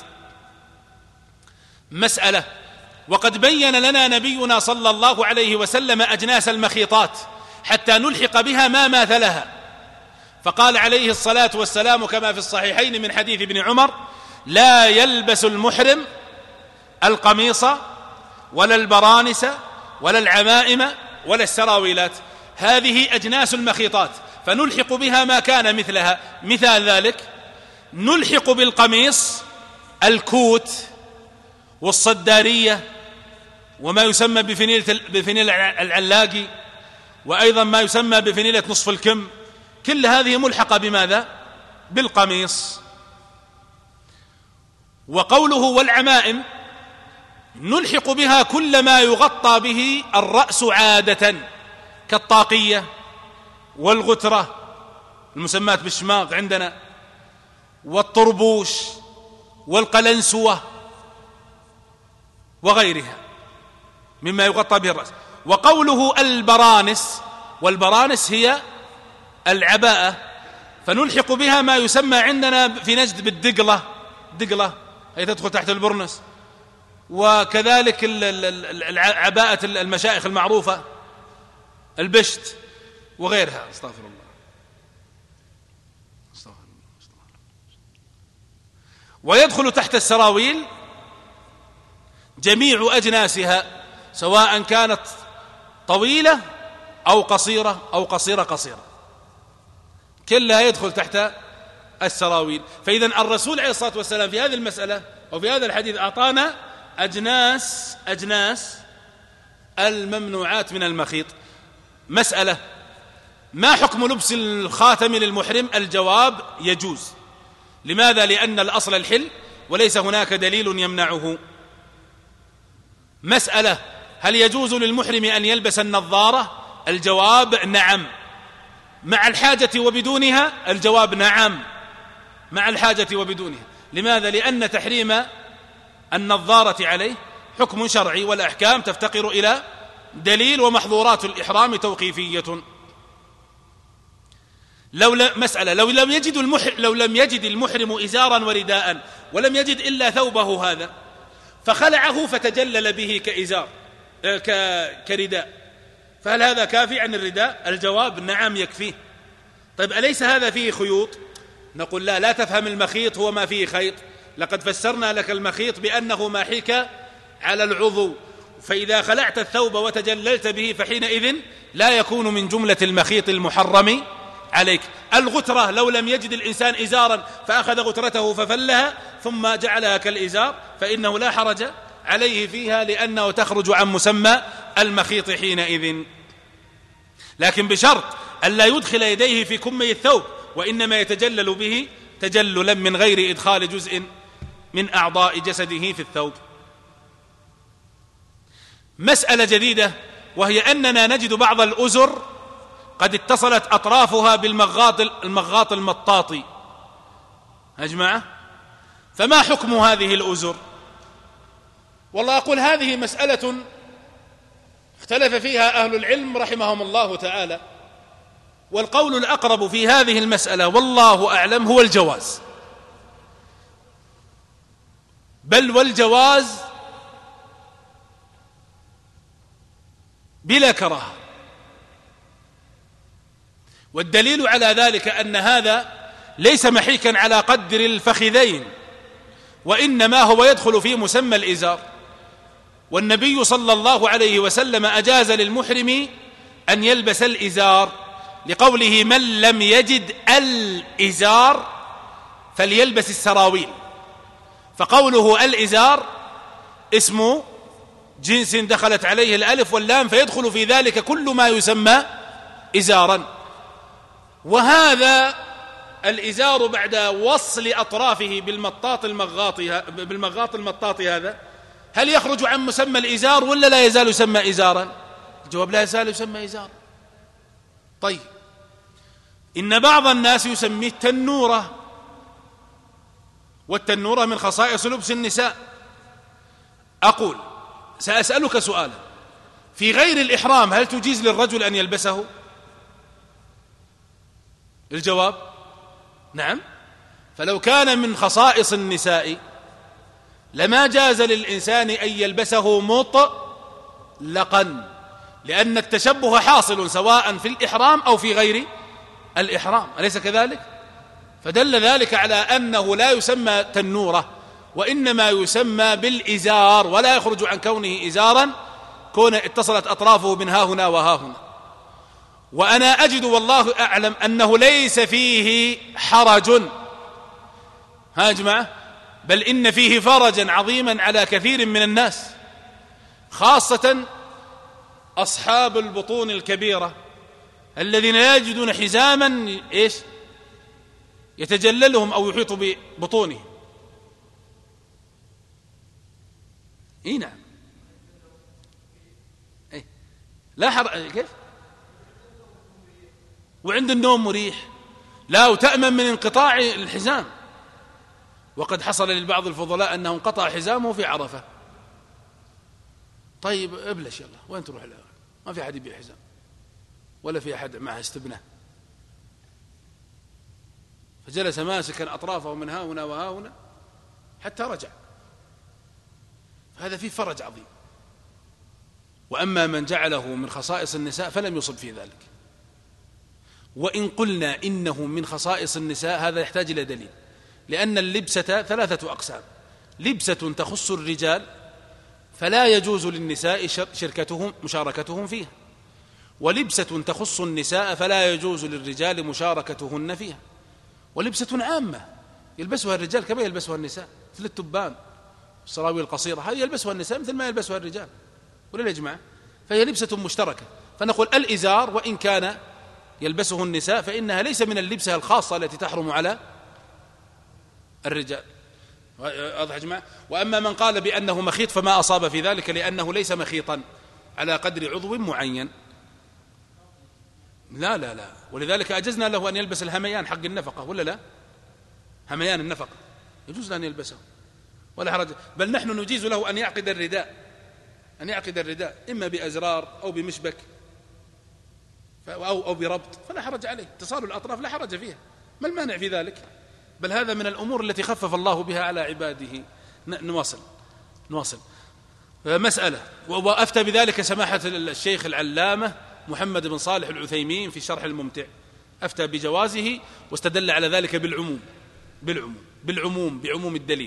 مسألة: وقد بين لنا نبينا صلى الله عليه وسلم أجناس المخيطات حتى نلحق بها ما ماثلها، فقال عليه الصلاة والسلام كما في الصحيحين من حديث ابن عمر: لا يلبس المحرم القميص ولا البرانس ولا العمائم ولا السراويلات. هذه أجناس المخيطات، فنلحق بها ما كان مثلها. مثال ذلك: نلحق بالقميص الكوت والصدارية وما يسمى بفنيل العلاقي، وأيضا ما يسمى بفنيلة نصف الكم، كل هذه ملحقة بماذا؟ بالقميص. وقوله والعمائم نلحق بها كل ما يغطى به الرأس عادة، كالطاقية والغترة المسمات بالشماغ عندنا، والطربوش والقلنسوة وغيرها مما يغطى به الرأس. وقوله البرانس، والبرانس هي العباءة، فنلحق بها ما يسمى عندنا في نجد بالدقلة، دقلة هي تدخل تحت البرنس، وكذلك عباءة المشايخ المعروفة البشت وغيرها. استغفر الله استغفر الله. ويدخل تحت السراويل جميع أجناسها، سواء كانت طويلة أو قصيرة أو قصيرة قصيرة، كلها يدخل تحت السراويل. فإذا الرسول عليه الصلاة والسلام في هذه المسألة أو في هذا الحديث أعطانا أجناس أجناس الممنوعات من المخيط. مسألة: ما حكم لبس الخاتم للمحرم؟ الجواب: يجوز. لماذا؟ لأن الأصل الحل وليس هناك دليل يمنعه. مسألة: هل يجوز للمحرم أن يلبس النظارة؟ الجواب: نعم. مع الحاجة وبدونها؟ الجواب: نعم مع الحاجة وبدونها. لماذا؟ لأن تحريم النظارة عليه حكم شرعي، والأحكام تفتقر إلى دليل، ومحظورات الإحرام توقيفية. لو ل... مسألة لو لم يجد المحرم لو لم يجد المحرم إزارا ورداء ولم يجد إلا ثوبه هذا فخلعه فتجلل به كإزار ك... كرداء، فهل هذا كافي عن الرداء؟ الجواب نعم يكفيه. طيب أليس هذا فيه خيوط؟ نقول لا، لا تفهم المخيط هو ما فيه خيط، لقد فسرنا لك المخيط بأنه ما حيك على العضو، فإذا خلعت الثوب وتجللت به فحينئذ لا يكون من جملة المخيط المحرم عليك. الغترة لو لم يجد الإنسان إزارا فأخذ غترته ففلها ثم جعلها كالإزار فإنه لا حرج عليه فيها، لأنه تخرج عن مسمى المخيط حينئذ، لكن بشرط ألا يدخل يديه في كمي الثوب، وإنما يتجلل به تجللا من غير إدخال جزء من أعضاء جسده في الثوب. مسألة جديدة، وهي أننا نجد بعض الأزر قد اتصلت أطرافها بالمغاط المغاط المطاطي. يا جماعة، فما حكم هذه الأزر؟ والله أقول هذه مسألة اختلف فيها أهل العلم رحمهم الله تعالى، والقول الأقرب في هذه المسألة والله أعلم هو الجواز، بل والجواز بلا كراهة. والدليل على ذلك أن هذا ليس محيكا على قدر الفخذين، وإنما هو يدخل في مسمى الإزار، والنبي صلى الله عليه وسلم أجاز للمحرم أن يلبس الإزار لقوله من لم يجد الإزار فليلبس السراويل، فقوله الإزار اسم جنس دخلت عليه الألف واللام، فيدخل في ذلك كل ما يسمى إزارا. وهذا الإزار بعد وصل أطرافه بالمطاط المغاطي بالمغاط المطاطي هذا هل يخرج عن مسمى الإزار ولا لا يزال يسمى إزارا؟ الجواب لا يزال يسمى إزارا. طيب، إن بعض الناس يسميه التنورة، والتنورة من خصائص لبس النساء. أقول سأسألك سؤالا، في غير الإحرام هل تجيز للرجل أن يلبسه؟ الجواب نعم. فلو كان من خصائص النساء لما جاز للإنسان أن يلبسه مطلقا، لأن التشبه حاصل سواء في الإحرام أو في غير الإحرام، أليس كذلك؟ فدل ذلك على أنه لا يسمى تنورة، وإنما يسمى بالإزار، ولا يخرج عن كونه إزارا كون اتصلت أطرافه من ها هنا وها هنا. وأنا أجد والله أعلم أنه ليس فيه حرج، ها جماعة، بل إن فيه فرجا عظيما على كثير من الناس، خاصة أصحاب البطون الكبيرة الذين لا يجدون حزاما إيش يتجللهم أو يحيط ببطونهم. إيه نعم، إيه لا حرج. كيف؟ وعند النوم مريح، لا وتأمن من انقطاع الحزام، وقد حصل للبعض الفضلاء أنه انقطع حزامه في عرفة. طيب ابلش يلا، وين تروح الآن؟ ما في أحد يبيع حزام ولا في أحد معه استبناء، فجلس ماسكا أطرافه من ها هنا وها هنا حتى رجع، فهذا فيه فرج عظيم. وأما من جعله من خصائص النساء فلم يصب في ذلك. وإن قلنا إنه من خصائص النساء هذا يحتاج إلى دليل، لأن اللبسة ثلاثة أقسام: لبسة تخص الرجال فلا يجوز للنساء شركتهم مشاركتهم فيها، ولبسة تخص النساء فلا يجوز للرجال مشاركتهن فيها، ولبسة عامة يلبسها الرجال كما يلبسها النساء، مثل التبان السراويل القصيرة هذه يلبسها النساء مثل ما يلبسها الرجال، ولا يا جماعة؟ فهي لبسة مشتركة. فنقول الإزار وإن كان يلبسه النساء فإنها ليس من اللبسة الخاصة التي تحرم على الرجال. واضح يا جماعة؟ وأما من قال بأنه مخيط فما أصاب في ذلك، لأنه ليس مخيطا على قدر عضو معين. لا لا لا، ولذلك أجزنا له أن يلبس الهميان حق النفقة، ولا لا؟ هميان النفقة يجوز له أن يلبسه ولا حرج، بل نحن نجيز له أن يعقد الرداء، أن يعقد الرداء إما بأزرار أو بمشبك، أو, أو بربط فلا حرج عليه، اتصال الأطراف لا حرج فيها، ما المانع في ذلك؟ بل هذا من الأمور التي خفف الله بها على عباده. نواصل نواصل مسألة. وأفتى بذلك سماحة الشيخ العلامة محمد بن صالح العثيمين في شرح الممتع، أفتى بجوازه واستدل على ذلك بالعموم بالعموم بالعموم بعموم الدليل.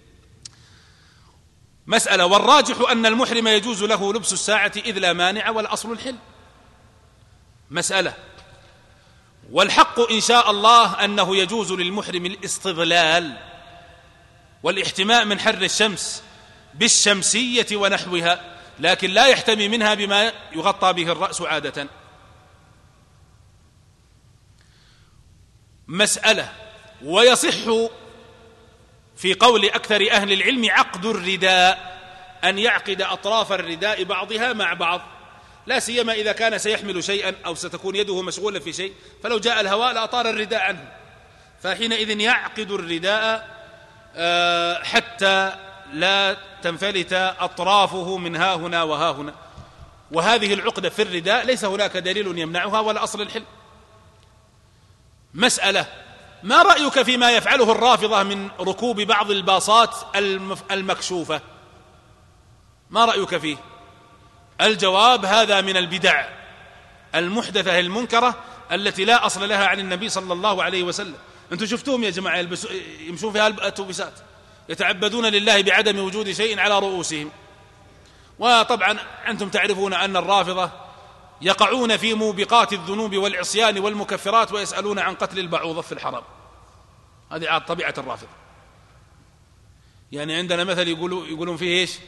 مسألة. والراجح أن المحرم يجوز له لبس الساعة إذ لا مانع والأصل الحل. مسألة. والحق إن شاء الله أنه يجوز للمحرم الاستظلال والاحتماء من حر الشمس بالشمسية ونحوها، لكن لا يحتمي منها بما يغطى به الرأس عادة. مسألة. ويصح في قول أكثر أهل العلم عقد الرداء، أن يعقد أطراف الرداء بعضها مع بعض، لا سيما إذا كان سيحمل شيئا أو ستكون يده مشغولة في شيء، فلو جاء الهواء لأطار الرداء عنه، فحينئذ يعقد الرداء حتى لا تنفلت أطرافه من ها هنا وها هنا. وهذه العقدة في الرداء ليس هناك دليل يمنعها ولا أصل الحل. مسألة. ما رأيك فيما يفعله الرافضة من ركوب بعض الباصات المكشوفة؟ ما رأيك فيه؟ الجواب: هذا من البدع المحدثة المنكرة التي لا أصل لها عن النبي صلى الله عليه وسلم. أنتم شفتوهم يا جماعة يمشون فيها الأتوبيسات، يتعبدون لله بعدم وجود شيء على رؤوسهم. وطبعا أنتم تعرفون أن الرافضة يقعون في موبقات الذنوب والعصيان والمكفرات ويسألون عن قتل البعوضة في الحرم. هذه عاد طبيعة الرافضة. يعني عندنا مثل يقولوا يقولون فيه إيش؟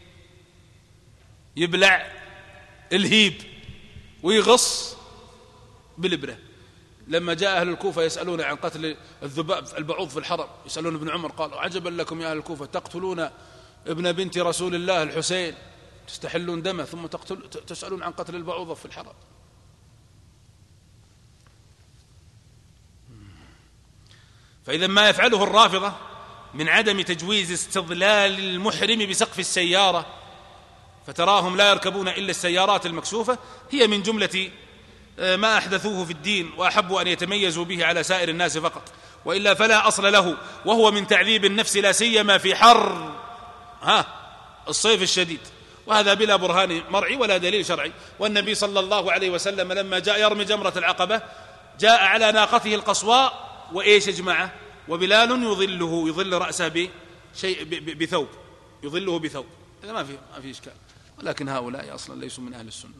يبلع الهيب ويغص بالإبرة. لما جاء أهل الكوفة يسألون عن قتل الذباب البعوض في الحرم، يسألون ابن عمر، قال: عجبا لكم يا أهل الكوفة، تقتلون ابن بنت رسول الله الحسين تستحلون دمه، ثم تقتل تسألون عن قتل البعوضة في الحرم. فإذا ما يفعله الرافضة من عدم تجويز استظلال المحرم بسقف السيارة، فتراهم لا يركبون إلا السيارات المكشوفة، هي من جملة ما أحدثوه في الدين وأحبوا أن يتميزوا به على سائر الناس فقط، وإلا فلا أصل له، وهو من تعذيب النفس لا سيما في حر ها الصيف الشديد، وهذا بلا برهان مرعي ولا دليل شرعي. والنبي صلى الله عليه وسلم لما جاء يرمي جمرة العقبة جاء على ناقته القصواء، وإيش يا جماعة؟ وبلال يظله يظل رأسه بشيء بثوب، يظله بثوب. هذا ما في ما في إشكال، ولكن هؤلاء أصلا ليسوا من أهل السنة.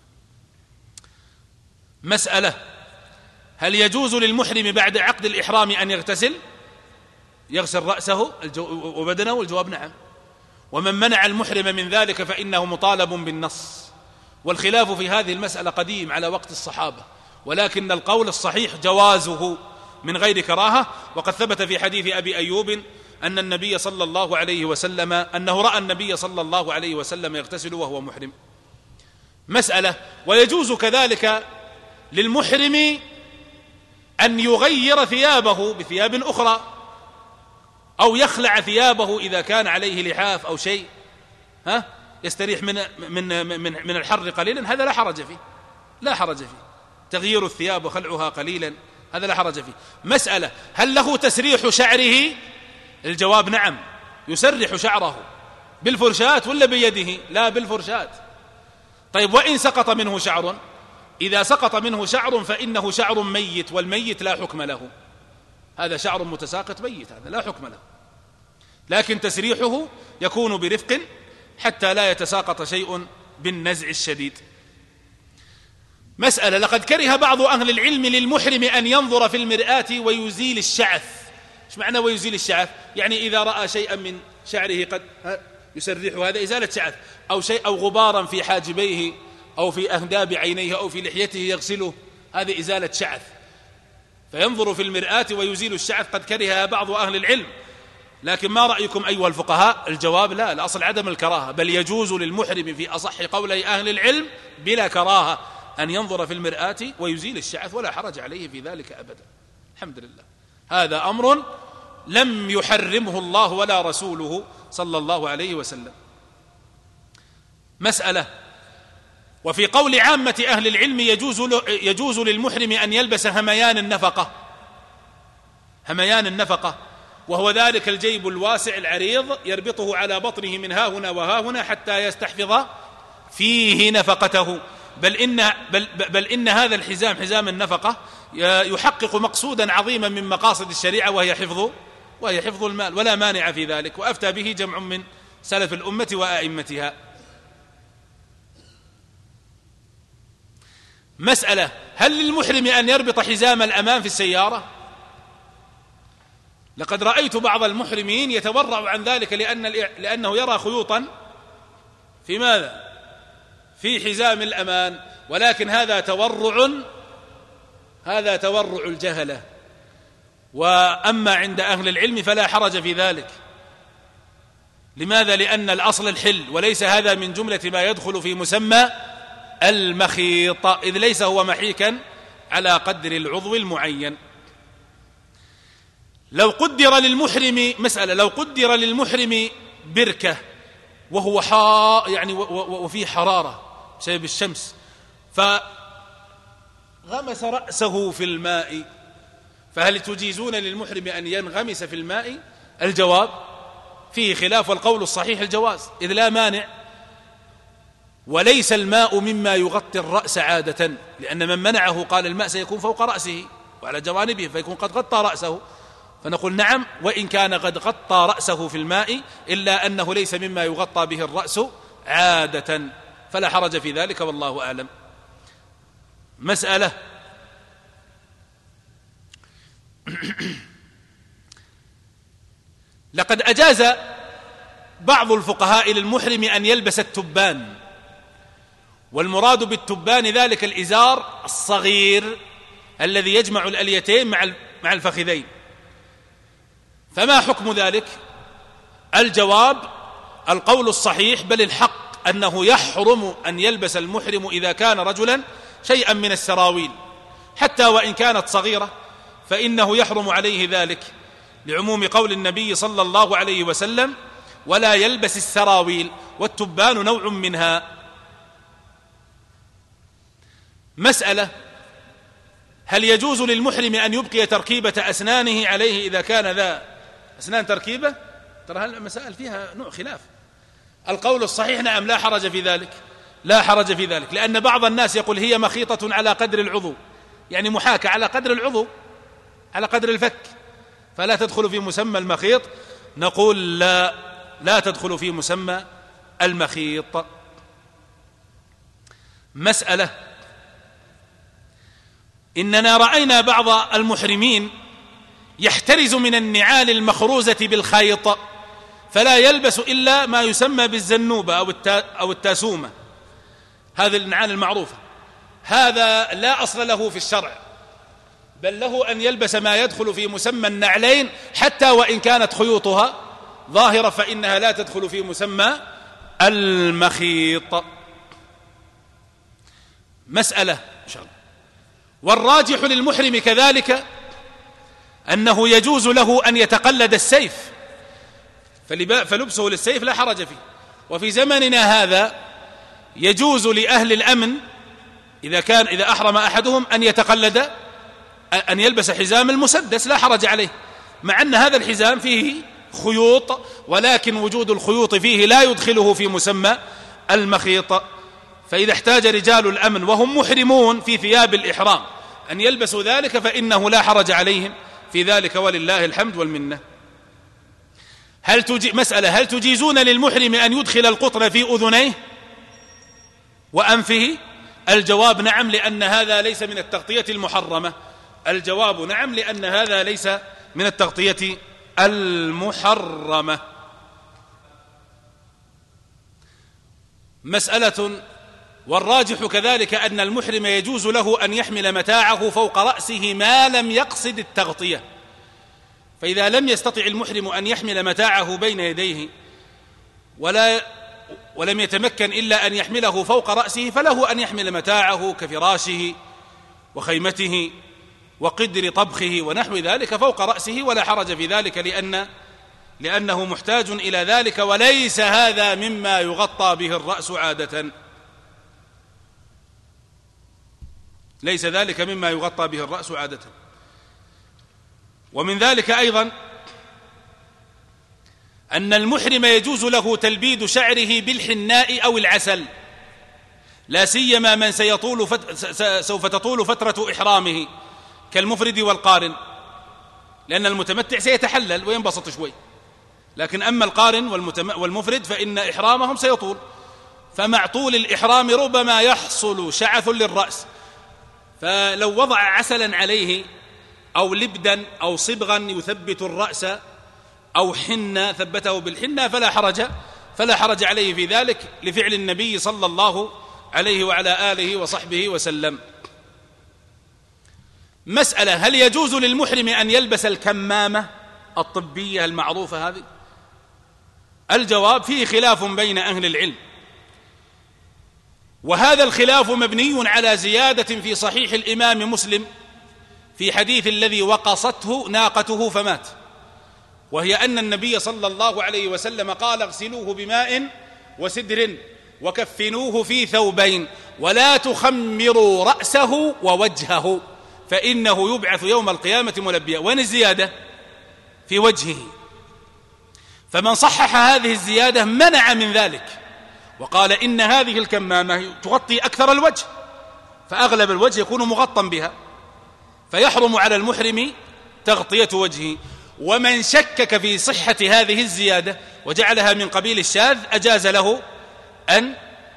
مسألة. هل يجوز للمحرم بعد عقد الإحرام أن يغتسل يغسل رأسه وبدنه؟ والجواب نعم. ومن منع المحرم من ذلك فإنه مطالب بالنص. والخلاف في هذه المسألة قديم على وقت الصحابة، ولكن القول الصحيح جوازه من غير كراهة. وقد ثبت في حديث أبي أيوب أن النبي صلى الله عليه وسلم أنه رأى النبي صلى الله عليه وسلم يغتسل وهو محرم. مسألة. ويجوز كذلك للمحرم أن يغير ثيابه بثياب أخرى، أو يخلع ثيابه إذا كان عليه لحاف أو شيء ها يستريح من من من من الحر قليلا، هذا لا حرج فيه، لا حرج فيه. تغيير الثياب وخلعها قليلا هذا لا حرج فيه. مسألة. هل له تسريح شعره؟ الجواب نعم، يسرح شعره بالفرشاة ولا بيده؟ لا، بالفرشاة. طيب، وإن سقط منه شعر؟ إذا سقط منه شعر فإنه شعر ميت، والميت لا حكم له. هذا شعر متساقط ميت، هذا لا حكم له، لكن تسريحه يكون برفق حتى لا يتساقط شيء بالنزع الشديد. مسألة. لقد كره بعض أهل العلم للمحرم أن ينظر في المرآة ويزيل الشعث. ايش معنى ويزيل الشعث؟ يعني إذا رأى شيئا من شعره قد يسرحه، هذا إزالة شعث، أو شيء أو غبارا في حاجبيه أو في أهداب عينيه أو في لحيته يغسله، هذه إزالة شعث. فينظر في المرآة ويزيل الشعث قد كرهها بعض أهل العلم. لكن ما رأيكم أيها الفقهاء؟ الجواب لا، الأصل عدم الكراهة، بل يجوز للمحرم في أصح قولي أهل العلم بلا كراهة أن ينظر في المرآة ويزيل الشعث، ولا حرج عليه في ذلك أبدا. الحمد لله، هذا أمر لم يحرمه الله ولا رسوله صلى الله عليه وسلم. مسألة. وفي قول عامة أهل العلم يجوز, يجوز للمحرم أن يلبس هميان النفقة، هميان النفقة وهو ذلك الجيب الواسع العريض يربطه على بطنه من ها هنا وها هنا حتى يستحفظ فيه نفقته، بل إن, بل, بل إن هذا الحزام حزام النفقة يحقق مقصودا عظيما من مقاصد الشريعة وهي حفظ وهي حفظ المال، ولا مانع في ذلك، وأفتى به جمع من سلف الأمة وآئمتها. مسألة: هل للمحرم أن يربط حزام الأمان في السيارة؟ لقد رأيت بعض المحرمين يتورع عن ذلك لأن لأنه يرى خيوطا في ماذا؟ في حزام الأمان، ولكن هذا تورع هذا تورع الجهلة. وأما عند أهل العلم فلا حرج في ذلك. لماذا؟ لأن الأصل الحل، وليس هذا من جملة ما يدخل في مسمى المخيط، إذ ليس هو محيكا على قدر العضو المعين. لو قدر للمحرم مسألة لو قدر للمحرم بركة وهو حا يعني وفيه حرارة بسبب الشمس، فغمس رأسه في الماء، فهل تجيزون للمحرم أن ينغمس في الماء؟ الجواب فيه خلاف، والقول الصحيح الجواز، إذ لا مانع. وليس الماء مما يغطي الرأس عادة، لأن من منعه قال الماء سيكون فوق رأسه وعلى جوانبه فيكون قد غطى رأسه، فنقول نعم وإن كان قد غطى رأسه في الماء إلا أنه ليس مما يغطى به الرأس عادة، فلا حرج في ذلك والله أعلم. مسألة: لقد أجاز بعض الفقهاء للمحرم أن يلبس التبان، والمراد بالتبان ذلك الإزار الصغير الذي يجمع الأليتين مع الفخذين، فما حكم ذلك؟ الجواب: القول الصحيح بل الحق أنه يحرم أن يلبس المحرم إذا كان رجلا شيئا من السراويل حتى وإن كانت صغيرة، فإنه يحرم عليه ذلك لعموم قول النبي صلى الله عليه وسلم: ولا يلبس السراويل، والتبان نوع منها. مسألة: هل يجوز للمحرم أن يبقي تركيبة أسنانه عليه إذا كان ذا أسنان تركيبة؟ ترى المسائل فيها نوع خلاف. القول الصحيح نعم، لا حرج في ذلك، لا حرج في ذلك، لأن بعض الناس يقول هي مخيطة على قدر العضو، يعني محاكاة على قدر العضو على قدر الفك، فلا تدخل في مسمى المخيط. نقول لا، لا تدخل في مسمى المخيط. مسألة: إننا رأينا بعض المحرمين يحترز من النعال المخروزة بالخيط، فلا يلبس إلا ما يسمى بالزنوبة أو التاسومة، هذه النعال المعروفة. هذا لا أصل له في الشرع، بل له أن يلبس ما يدخل في مسمى النعلين حتى وإن كانت خيوطها ظاهرة، فإنها لا تدخل في مسمى المخيط. مسألة: والراجح للمحرم كذلك أنه يجوز له أن يتقلد السيف، فلبسه للسيف لا حرج فيه. وفي زمننا هذا يجوز لأهل الأمن إذا كان إذا أحرم أحدهم أن يتقلد أن يلبس حزام المسدس، لا حرج عليه، مع أن هذا الحزام فيه خيوط، ولكن وجود الخيوط فيه لا يدخله في مسمى المخيط. فإذا احتاج رجال الأمن وهم محرمون في ثياب الإحرام أن يلبسوا ذلك فإنه لا حرج عليهم في ذلك، ولله الحمد والمنة. هل تجي مسألة: هل تجيزون للمحرم أن يدخل القطن في أذنيه وأنفه؟ الجواب نعم، لأن هذا ليس من التغطية المحرمة. الجواب نعم، لأن هذا ليس من التغطية المحرمة. مسألة: والراجح كذلك أن المحرم يجوز له أن يحمل متاعه فوق رأسه ما لم يقصد التغطية، فإذا لم يستطع المحرم أن يحمل متاعه بين يديه ولا ولم يتمكن إلا أن يحمله فوق رأسه، فله أن يحمل متاعه كفراشه وخيمته وقدر طبخه ونحو ذلك فوق رأسه، ولا حرج في ذلك، لأن لأنه محتاج إلى ذلك، وليس هذا مما يغطى به الرأس عادة. ليس ذلك مما يغطى به الرأس عادة. ومن ذلك أيضا أن المحرم يجوز له تلبيد شعره بالحناء أو العسل، لا سيما من سيطول فت... سوف تطول فترة إحرامه كالمفرد والقارن، لأن المتمتع سيتحلل وينبسط شوي، لكن أما القارن والمتم... والمفرد فإن إحرامهم سيطول، فمع طول الإحرام ربما يحصل شعث للرأس، فلو وضع عسلا عليه أو لبدا أو صبغا يثبت الرأس أو حنة ثبته بالحنة فلا حرج فلا حرج عليه في ذلك، لفعل النبي صلى الله عليه وعلى آله وصحبه وسلم. مسألة: هل يجوز للمحرم أن يلبس الكمامة الطبية المعروفة هذه؟ الجواب: فيه خلاف بين أهل العلم، وهذا الخلاف مبني على زيادة في صحيح الإمام مسلم في حديث الذي وقصته ناقته فمات، وهي أن النبي صلى الله عليه وسلم قال: اغسلوه بماء وسدر وكفنوه في ثوبين ولا تخمروا رأسه ووجهه فإنه يبعث يوم القيامة ملبيا. وين الزيادة؟ في وجهه. فمن صحح هذه الزيادة منع من ذلك وقال إن هذه الكمامة تغطي أكثر الوجه، فأغلب الوجه يكون مغطى بها، فيحرم على المحرم تغطية وجهه. ومن شكك في صحة هذه الزيادة وجعلها من قبيل الشاذ أجاز له أن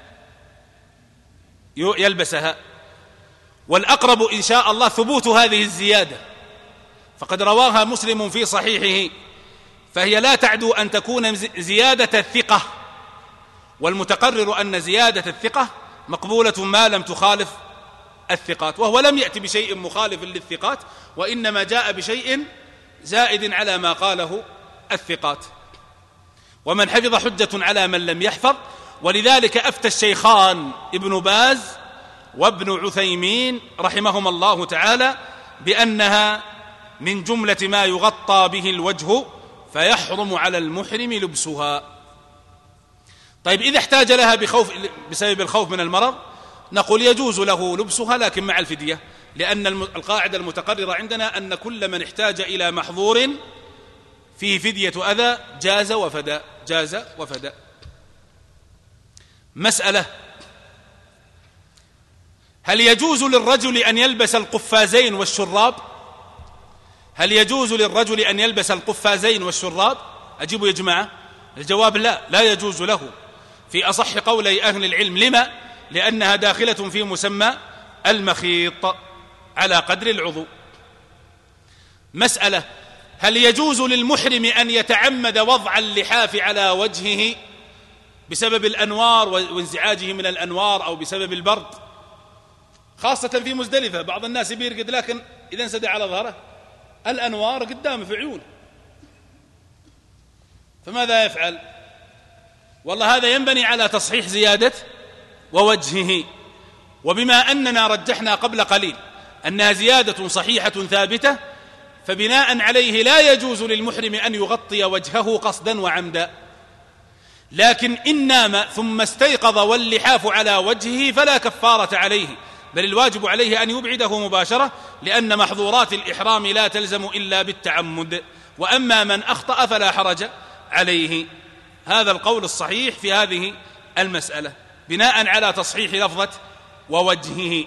يلبسها، والأقرب إن شاء الله ثبوت هذه الزيادة، فقد رواها مسلم في صحيحه، فهي لا تعدو أن تكون زيادة الثقة، والمتقرر أن زيادة الثقة مقبولة ما لم تخالف الثقات، وهو لم يأتي بشيء مخالف للثقات، وإنما جاء بشيء زائد على ما قاله الثقات، ومن حفظ حجة على من لم يحفظ. ولذلك أفتى الشيخان ابن باز وابن عثيمين رحمهما الله تعالى بأنها من جملة ما يغطى به الوجه فيحرم على المحرم لبسها. طيب، إذا احتاج لها بخوف بسبب الخوف من المرض نقول يجوز له لبسها لكن مع الفدية، لأن القاعدة المتقررة عندنا أن كل من احتاج إلى محظور فيه فدية أذى جاز وفدى جاز وفدى. مسألة: هل يجوز للرجل أن يلبس القفازين والشراب؟ هل يجوز للرجل أن يلبس القفازين والشراب؟ أجيبوا يا جماعة. الجواب: لا، لا يجوز له في أصح قولي أهل العلم. لما؟ لأنها داخلة في مسمى المخيط على قدر العضو. مسألة: هل يجوز للمحرم أن يتعمد وضع اللحاف على وجهه بسبب الأنوار وانزعاجه من الأنوار أو بسبب البرد، خاصة في مزدلفة؟ بعض الناس بيرقد لكن إذا انسدى على ظهره الأنوار قدامه في عيونه، فماذا يفعل؟ والله هذا ينبني على تصحيح زيادة ووجهه، وبما أننا رجحنا قبل قليل أنها زيادة صحيحة ثابتة، فبناء عليه لا يجوز للمحرم أن يغطي وجهه قصدا وعمدا، لكن إن نام ثم استيقظ واللحاف على وجهه فلا كفارة عليه، بل الواجب عليه أن يبعده مباشرة، لأن محظورات الإحرام لا تلزم إلا بالتعمد، وأما من أخطأ فلا حرج عليه. هذا القول الصحيح في هذه المسألة بناء على تصحيح لفظة ووجهه.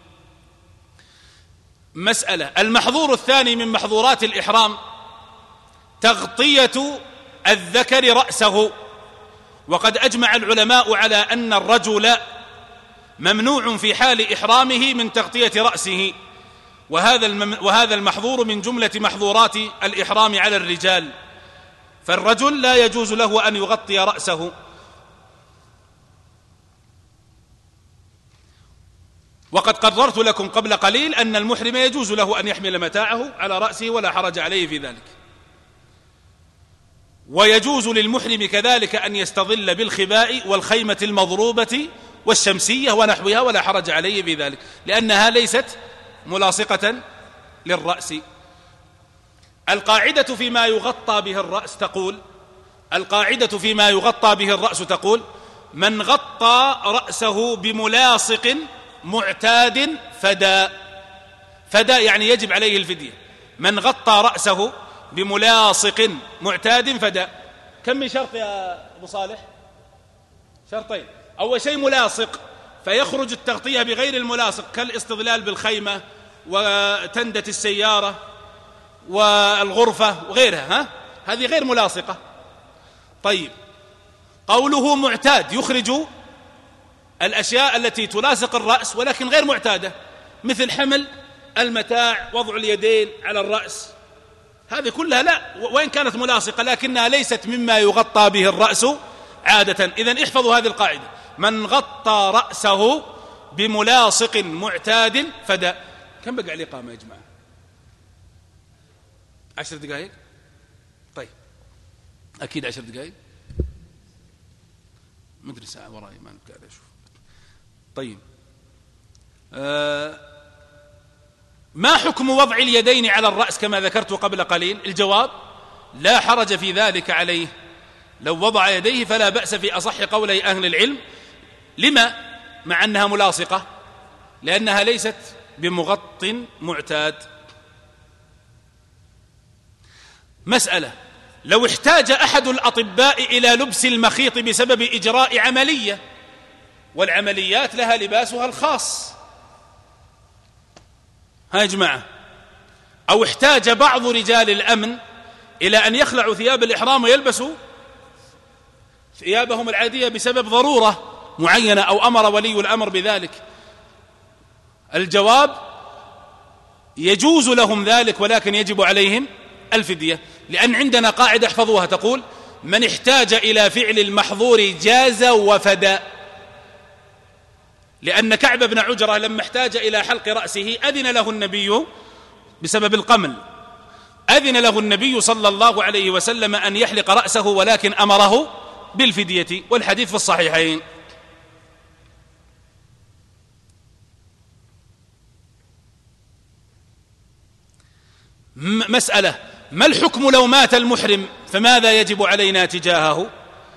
مسألة: المحظور الثاني من محظورات الإحرام تغطية الذكر رأسه، وقد أجمع العلماء على أن الرجل ممنوع في حال إحرامه من تغطية رأسه، وهذا وهذا المحظور من جملة محظورات الإحرام على الرجال، فالرجل لا يجوز له أن يغطي رأسه. وقد قررت لكم قبل قليل أن المحرم يجوز له أن يحمل متاعه على رأسه ولا حرج عليه في ذلك، ويجوز للمحرم كذلك أن يستظل بالخباء والخيمة المضروبة والشمسية ونحوها ولا حرج عليه في ذلك، لأنها ليست ملاصقة للرأس. القاعدة فيما يغطى به الرأس تقول القاعدة فيما يغطى به الرأس تقول: من غطى رأسه بملاصق معتاد فدى. فدى يعني يجب عليه الفدية. من غطى رأسه بملاصق معتاد فدى. كم من شرط يا أبو صالح؟ شرطين. أول شيء ملاصق، فيخرج التغطية بغير الملاصق كالاستظلال بالخيمة وتندة السيارة والغرفة وغيرها، ها؟ هذه غير ملاصقة. طيب، قوله معتاد يخرج الأشياء التي تلاصق الرأس ولكن غير معتادة، مثل حمل المتاع، وضع اليدين على الرأس، هذه كلها لا، وإن كانت ملاصقة لكنها ليست مما يغطى به الرأس عادة. إذن احفظوا هذه القاعدة: من غطى رأسه بملاصق معتاد فدى. كم بقى على الإقامة يا جماعة؟ عشر دقائق؟ طيب، أكيد عشر دقائق، مدري ساعة وراي ما نبقى أشوف. طيب، آه ما حكم وضع اليدين على الرأس كما ذكرت قبل قليل؟ الجواب: لا حرج في ذلك عليه، لو وضع يديه فلا بأس في أصح قولي أهل العلم. لما؟ مع أنها ملاصقة، لأنها ليست بمغط معتاد. مسألة: لو احتاج أحد الأطباء إلى لبس المخيط بسبب إجراء عملية، والعمليات لها لباسها الخاص، ها يا جماعة، أو احتاج بعض رجال الأمن إلى أن يخلعوا ثياب الإحرام ويلبسوا ثيابهم العادية بسبب ضرورة معينة أو أمر ولي الأمر بذلك، الجواب: يجوز لهم ذلك، ولكن يجب عليهم الفدية. لأن عندنا قاعدة احفظوها تقول: من احتاج إلى فعل المحظور جاز وفدى. لأن كعب بن عجرة لما احتاج إلى حلق رأسه أذن له النبي بسبب القمل، أذن له النبي صلى الله عليه وسلم أن يحلق رأسه، ولكن أمره بالفدية، والحديث في الصحيحين. مسألة: ما الحكم لو مات المحرم فماذا يجب علينا تجاهه؟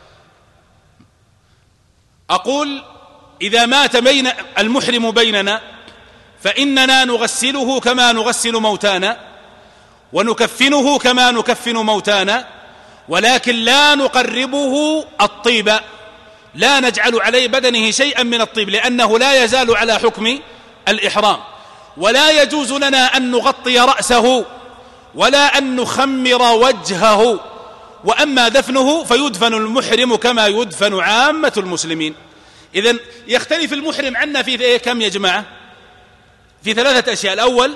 أقول: إذا مات بين المحرم بيننا فإننا نغسله كما نغسل موتانا، ونكفنه كما نكفن موتانا، ولكن لا نقربه الطيب، لا نجعل عليه بدنه شيئا من الطيب، لأنه لا يزال على حكم الإحرام. ولا يجوز لنا أن نغطي رأسه ولا أن نخمر وجهه. وأما دفنه فيدفن المحرم كما يدفن عامة المسلمين. إذن يختلف المحرم عنا في إيه كم يا جماعة؟ في ثلاثة أشياء. الأول: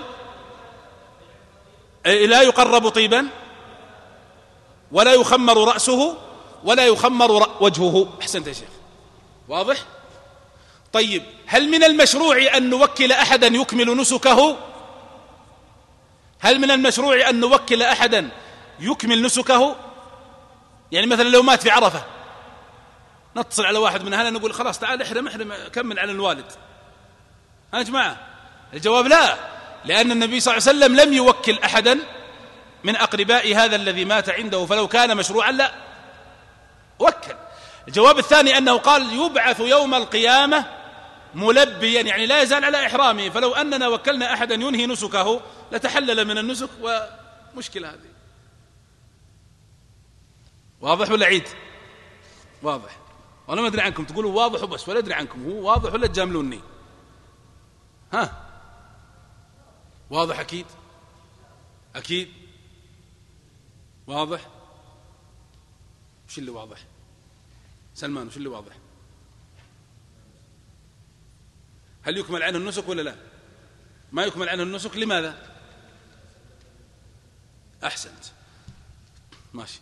لا يقرب طيبا، ولا يخمر رأسه، ولا يخمر وجهه. أحسنت يا شيخ، واضح؟ طيب، هل من المشروع أن نوكل أحدا يكمل نسكه؟ هل من المشروع أن نوكل أحدا يكمل نسكه؟ يعني مثلا لو مات في عرفة نتصل على واحد من أهله نقول: خلاص تعال احرم احرم كمل على الوالد. ها يا جماعة؟ الجواب: لا، لأن النبي صلى الله عليه وسلم لم يوكل أحدا من أقرباء هذا الذي مات عنده، فلو كان مشروعا لا وكل. الجواب الثاني أنه قال: يبعث يوم القيامة ملبيا، يعني لا يزال على إحرامه، فلو أننا وكلنا أحدا ينهي نسكه لتحلل من النسك، ومشكلة هذه. واضح ولا عيد؟ واضح. وأنا ما أدري عنكم، تقولوا واضح وبس، ولا أدري عنكم هو واضح ولا تجاملوني؟ ها، واضح أكيد؟ أكيد واضح. وش اللي واضح؟ سلمان، وش اللي واضح؟ هل يكمل عنه النسك ولا لا؟ ما يكمل عنه النسك. لماذا؟ أحسنت، ماشي.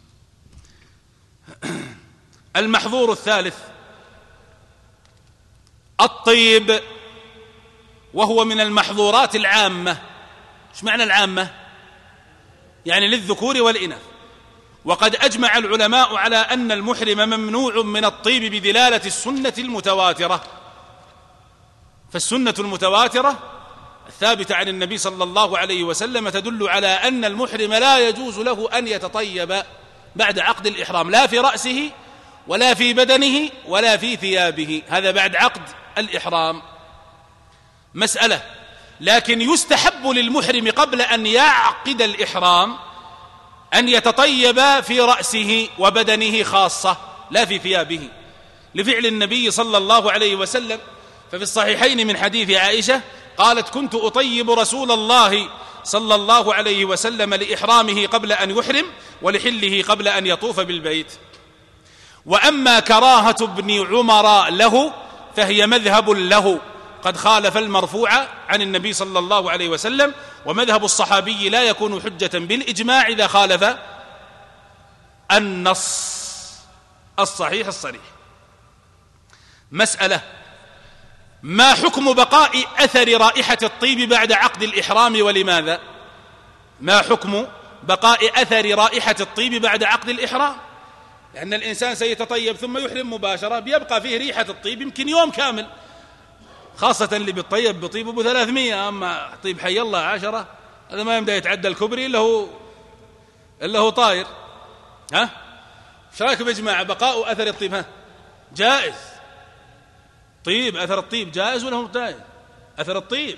المحظور الثالث: الطيب، وهو من المحظورات العامة. ايش معنى العامة؟ يعني للذكور والإناث. وقد أجمع العلماء على أن المحرم ممنوع من الطيب بدلالة السنة المتواترة. فالسنة المتواترة الثابتة عن النبي صلى الله عليه وسلم تدل على أن المحرم لا يجوز له أن يتطيب بعد عقد الإحرام، لا في رأسه ولا في بدنه ولا في ثيابه، هذا بعد عقد الإحرام. مسألة. لكن يستحب للمحرم قبل أن يعقد الإحرام أن يتطيب في رأسه وبدنه خاصة لا في ثيابه، لفعل النبي صلى الله عليه وسلم. ففي الصحيحين من حديث عائشة قالت: كنت أطيب رسول الله صلى الله عليه وسلم لإحرامه قبل أن يحرم ولحله قبل أن يطوف بالبيت. وأما كراهة ابن عمر له فهي مذهب له، قد خالف المرفوع عن النبي صلى الله عليه وسلم، ومذهب الصحابي لا يكون حجة بالإجماع إذا خالف النص الصحيح الصريح. مسألة: ما حكم بقاء أثر رائحة الطيب بعد عقد الإحرام ولماذا؟ ما حكم بقاء أثر رائحة الطيب بعد عقد الإحرام؟ لأن الإنسان سيتطيب ثم يحرم مباشرة، بيبقى فيه ريحة الطيب يمكن يوم كامل، خاصة اللي بيطيب بطيب أبو ثلاثمية، أما طيب حي الله عشرة هذا ما يمدى يتعدى الكبري إلا هو إلا هو طاير. ها ايش رايكم يا جماعة؟ بقاء أثر الطيب ها جائز؟ طيب أثر الطيب جائز ولا هو جائز؟ أثر الطيب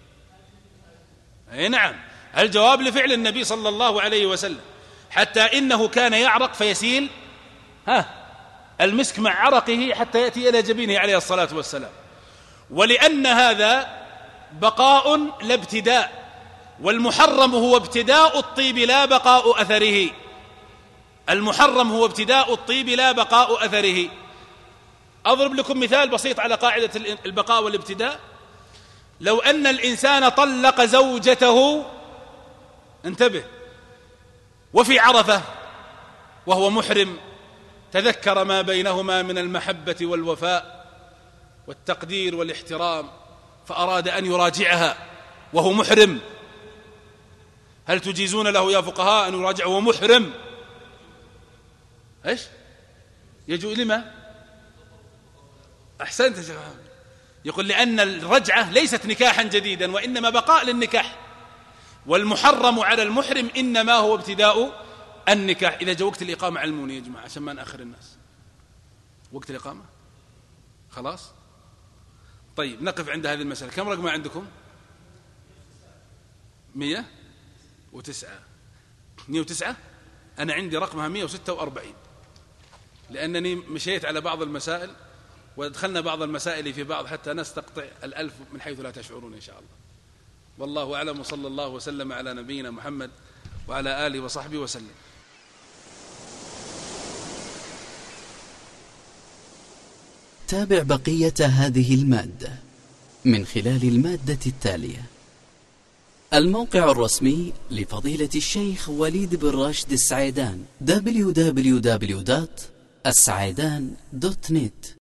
أي نعم. الجواب لفعل النبي صلى الله عليه وسلم، حتى إنه كان يعرق فيسيل ها المسك مع عرقه حتى يأتي إلى جبينه عليه الصلاة والسلام. ولأن هذا بقاء لا ابتداء، والمحرم هو ابتداء الطيب لا بقاء أثره. المحرم هو ابتداء الطيب لا بقاء أثره. أضرب لكم مثال بسيط على قاعدة البقاء والابتداء. لو أن الإنسان طلق زوجته، انتبه، وفي عرفة وهو محرم تذكر ما بينهما من المحبة والوفاء والتقدير والاحترام، فأراد أن يراجعها وهو محرم، هل تجيزون له يا فقهاء أن يراجع وهو محرم؟ إيش يجوز؟ لما؟ أحسنت يا شيخ. يقول لأن الرجعة ليست نكاحا جديدا وإنما بقاء للنكاح، والمحرم على المحرم إنما هو ابتداء النكاح. إذا جاء وقت الإقامة علموني يا جماعة عشان ما نأخر الناس. وقت الإقامة خلاص؟ طيب نقف عند هذه المسألة. كم رقم عندكم؟ مية وتسعة. مية وتسعة. أنا عندي رقمها مية وستة وأربعين، لأنني مشيت على بعض المسائل ودخلنا بعض المسائل في بعض حتى نستقطع الألف من حيث لا تشعرون إن شاء الله. والله أعلم، وصلى الله وسلم على نبينا محمد وعلى آله وصحبه وسلم. تابع بقية هذه المادة من خلال المادة التالية: الموقع الرسمي لفضيلة الشيخ وليد بن راشد السعيدان دبليو دبليو دبليو دوت السعيدان دوت نت.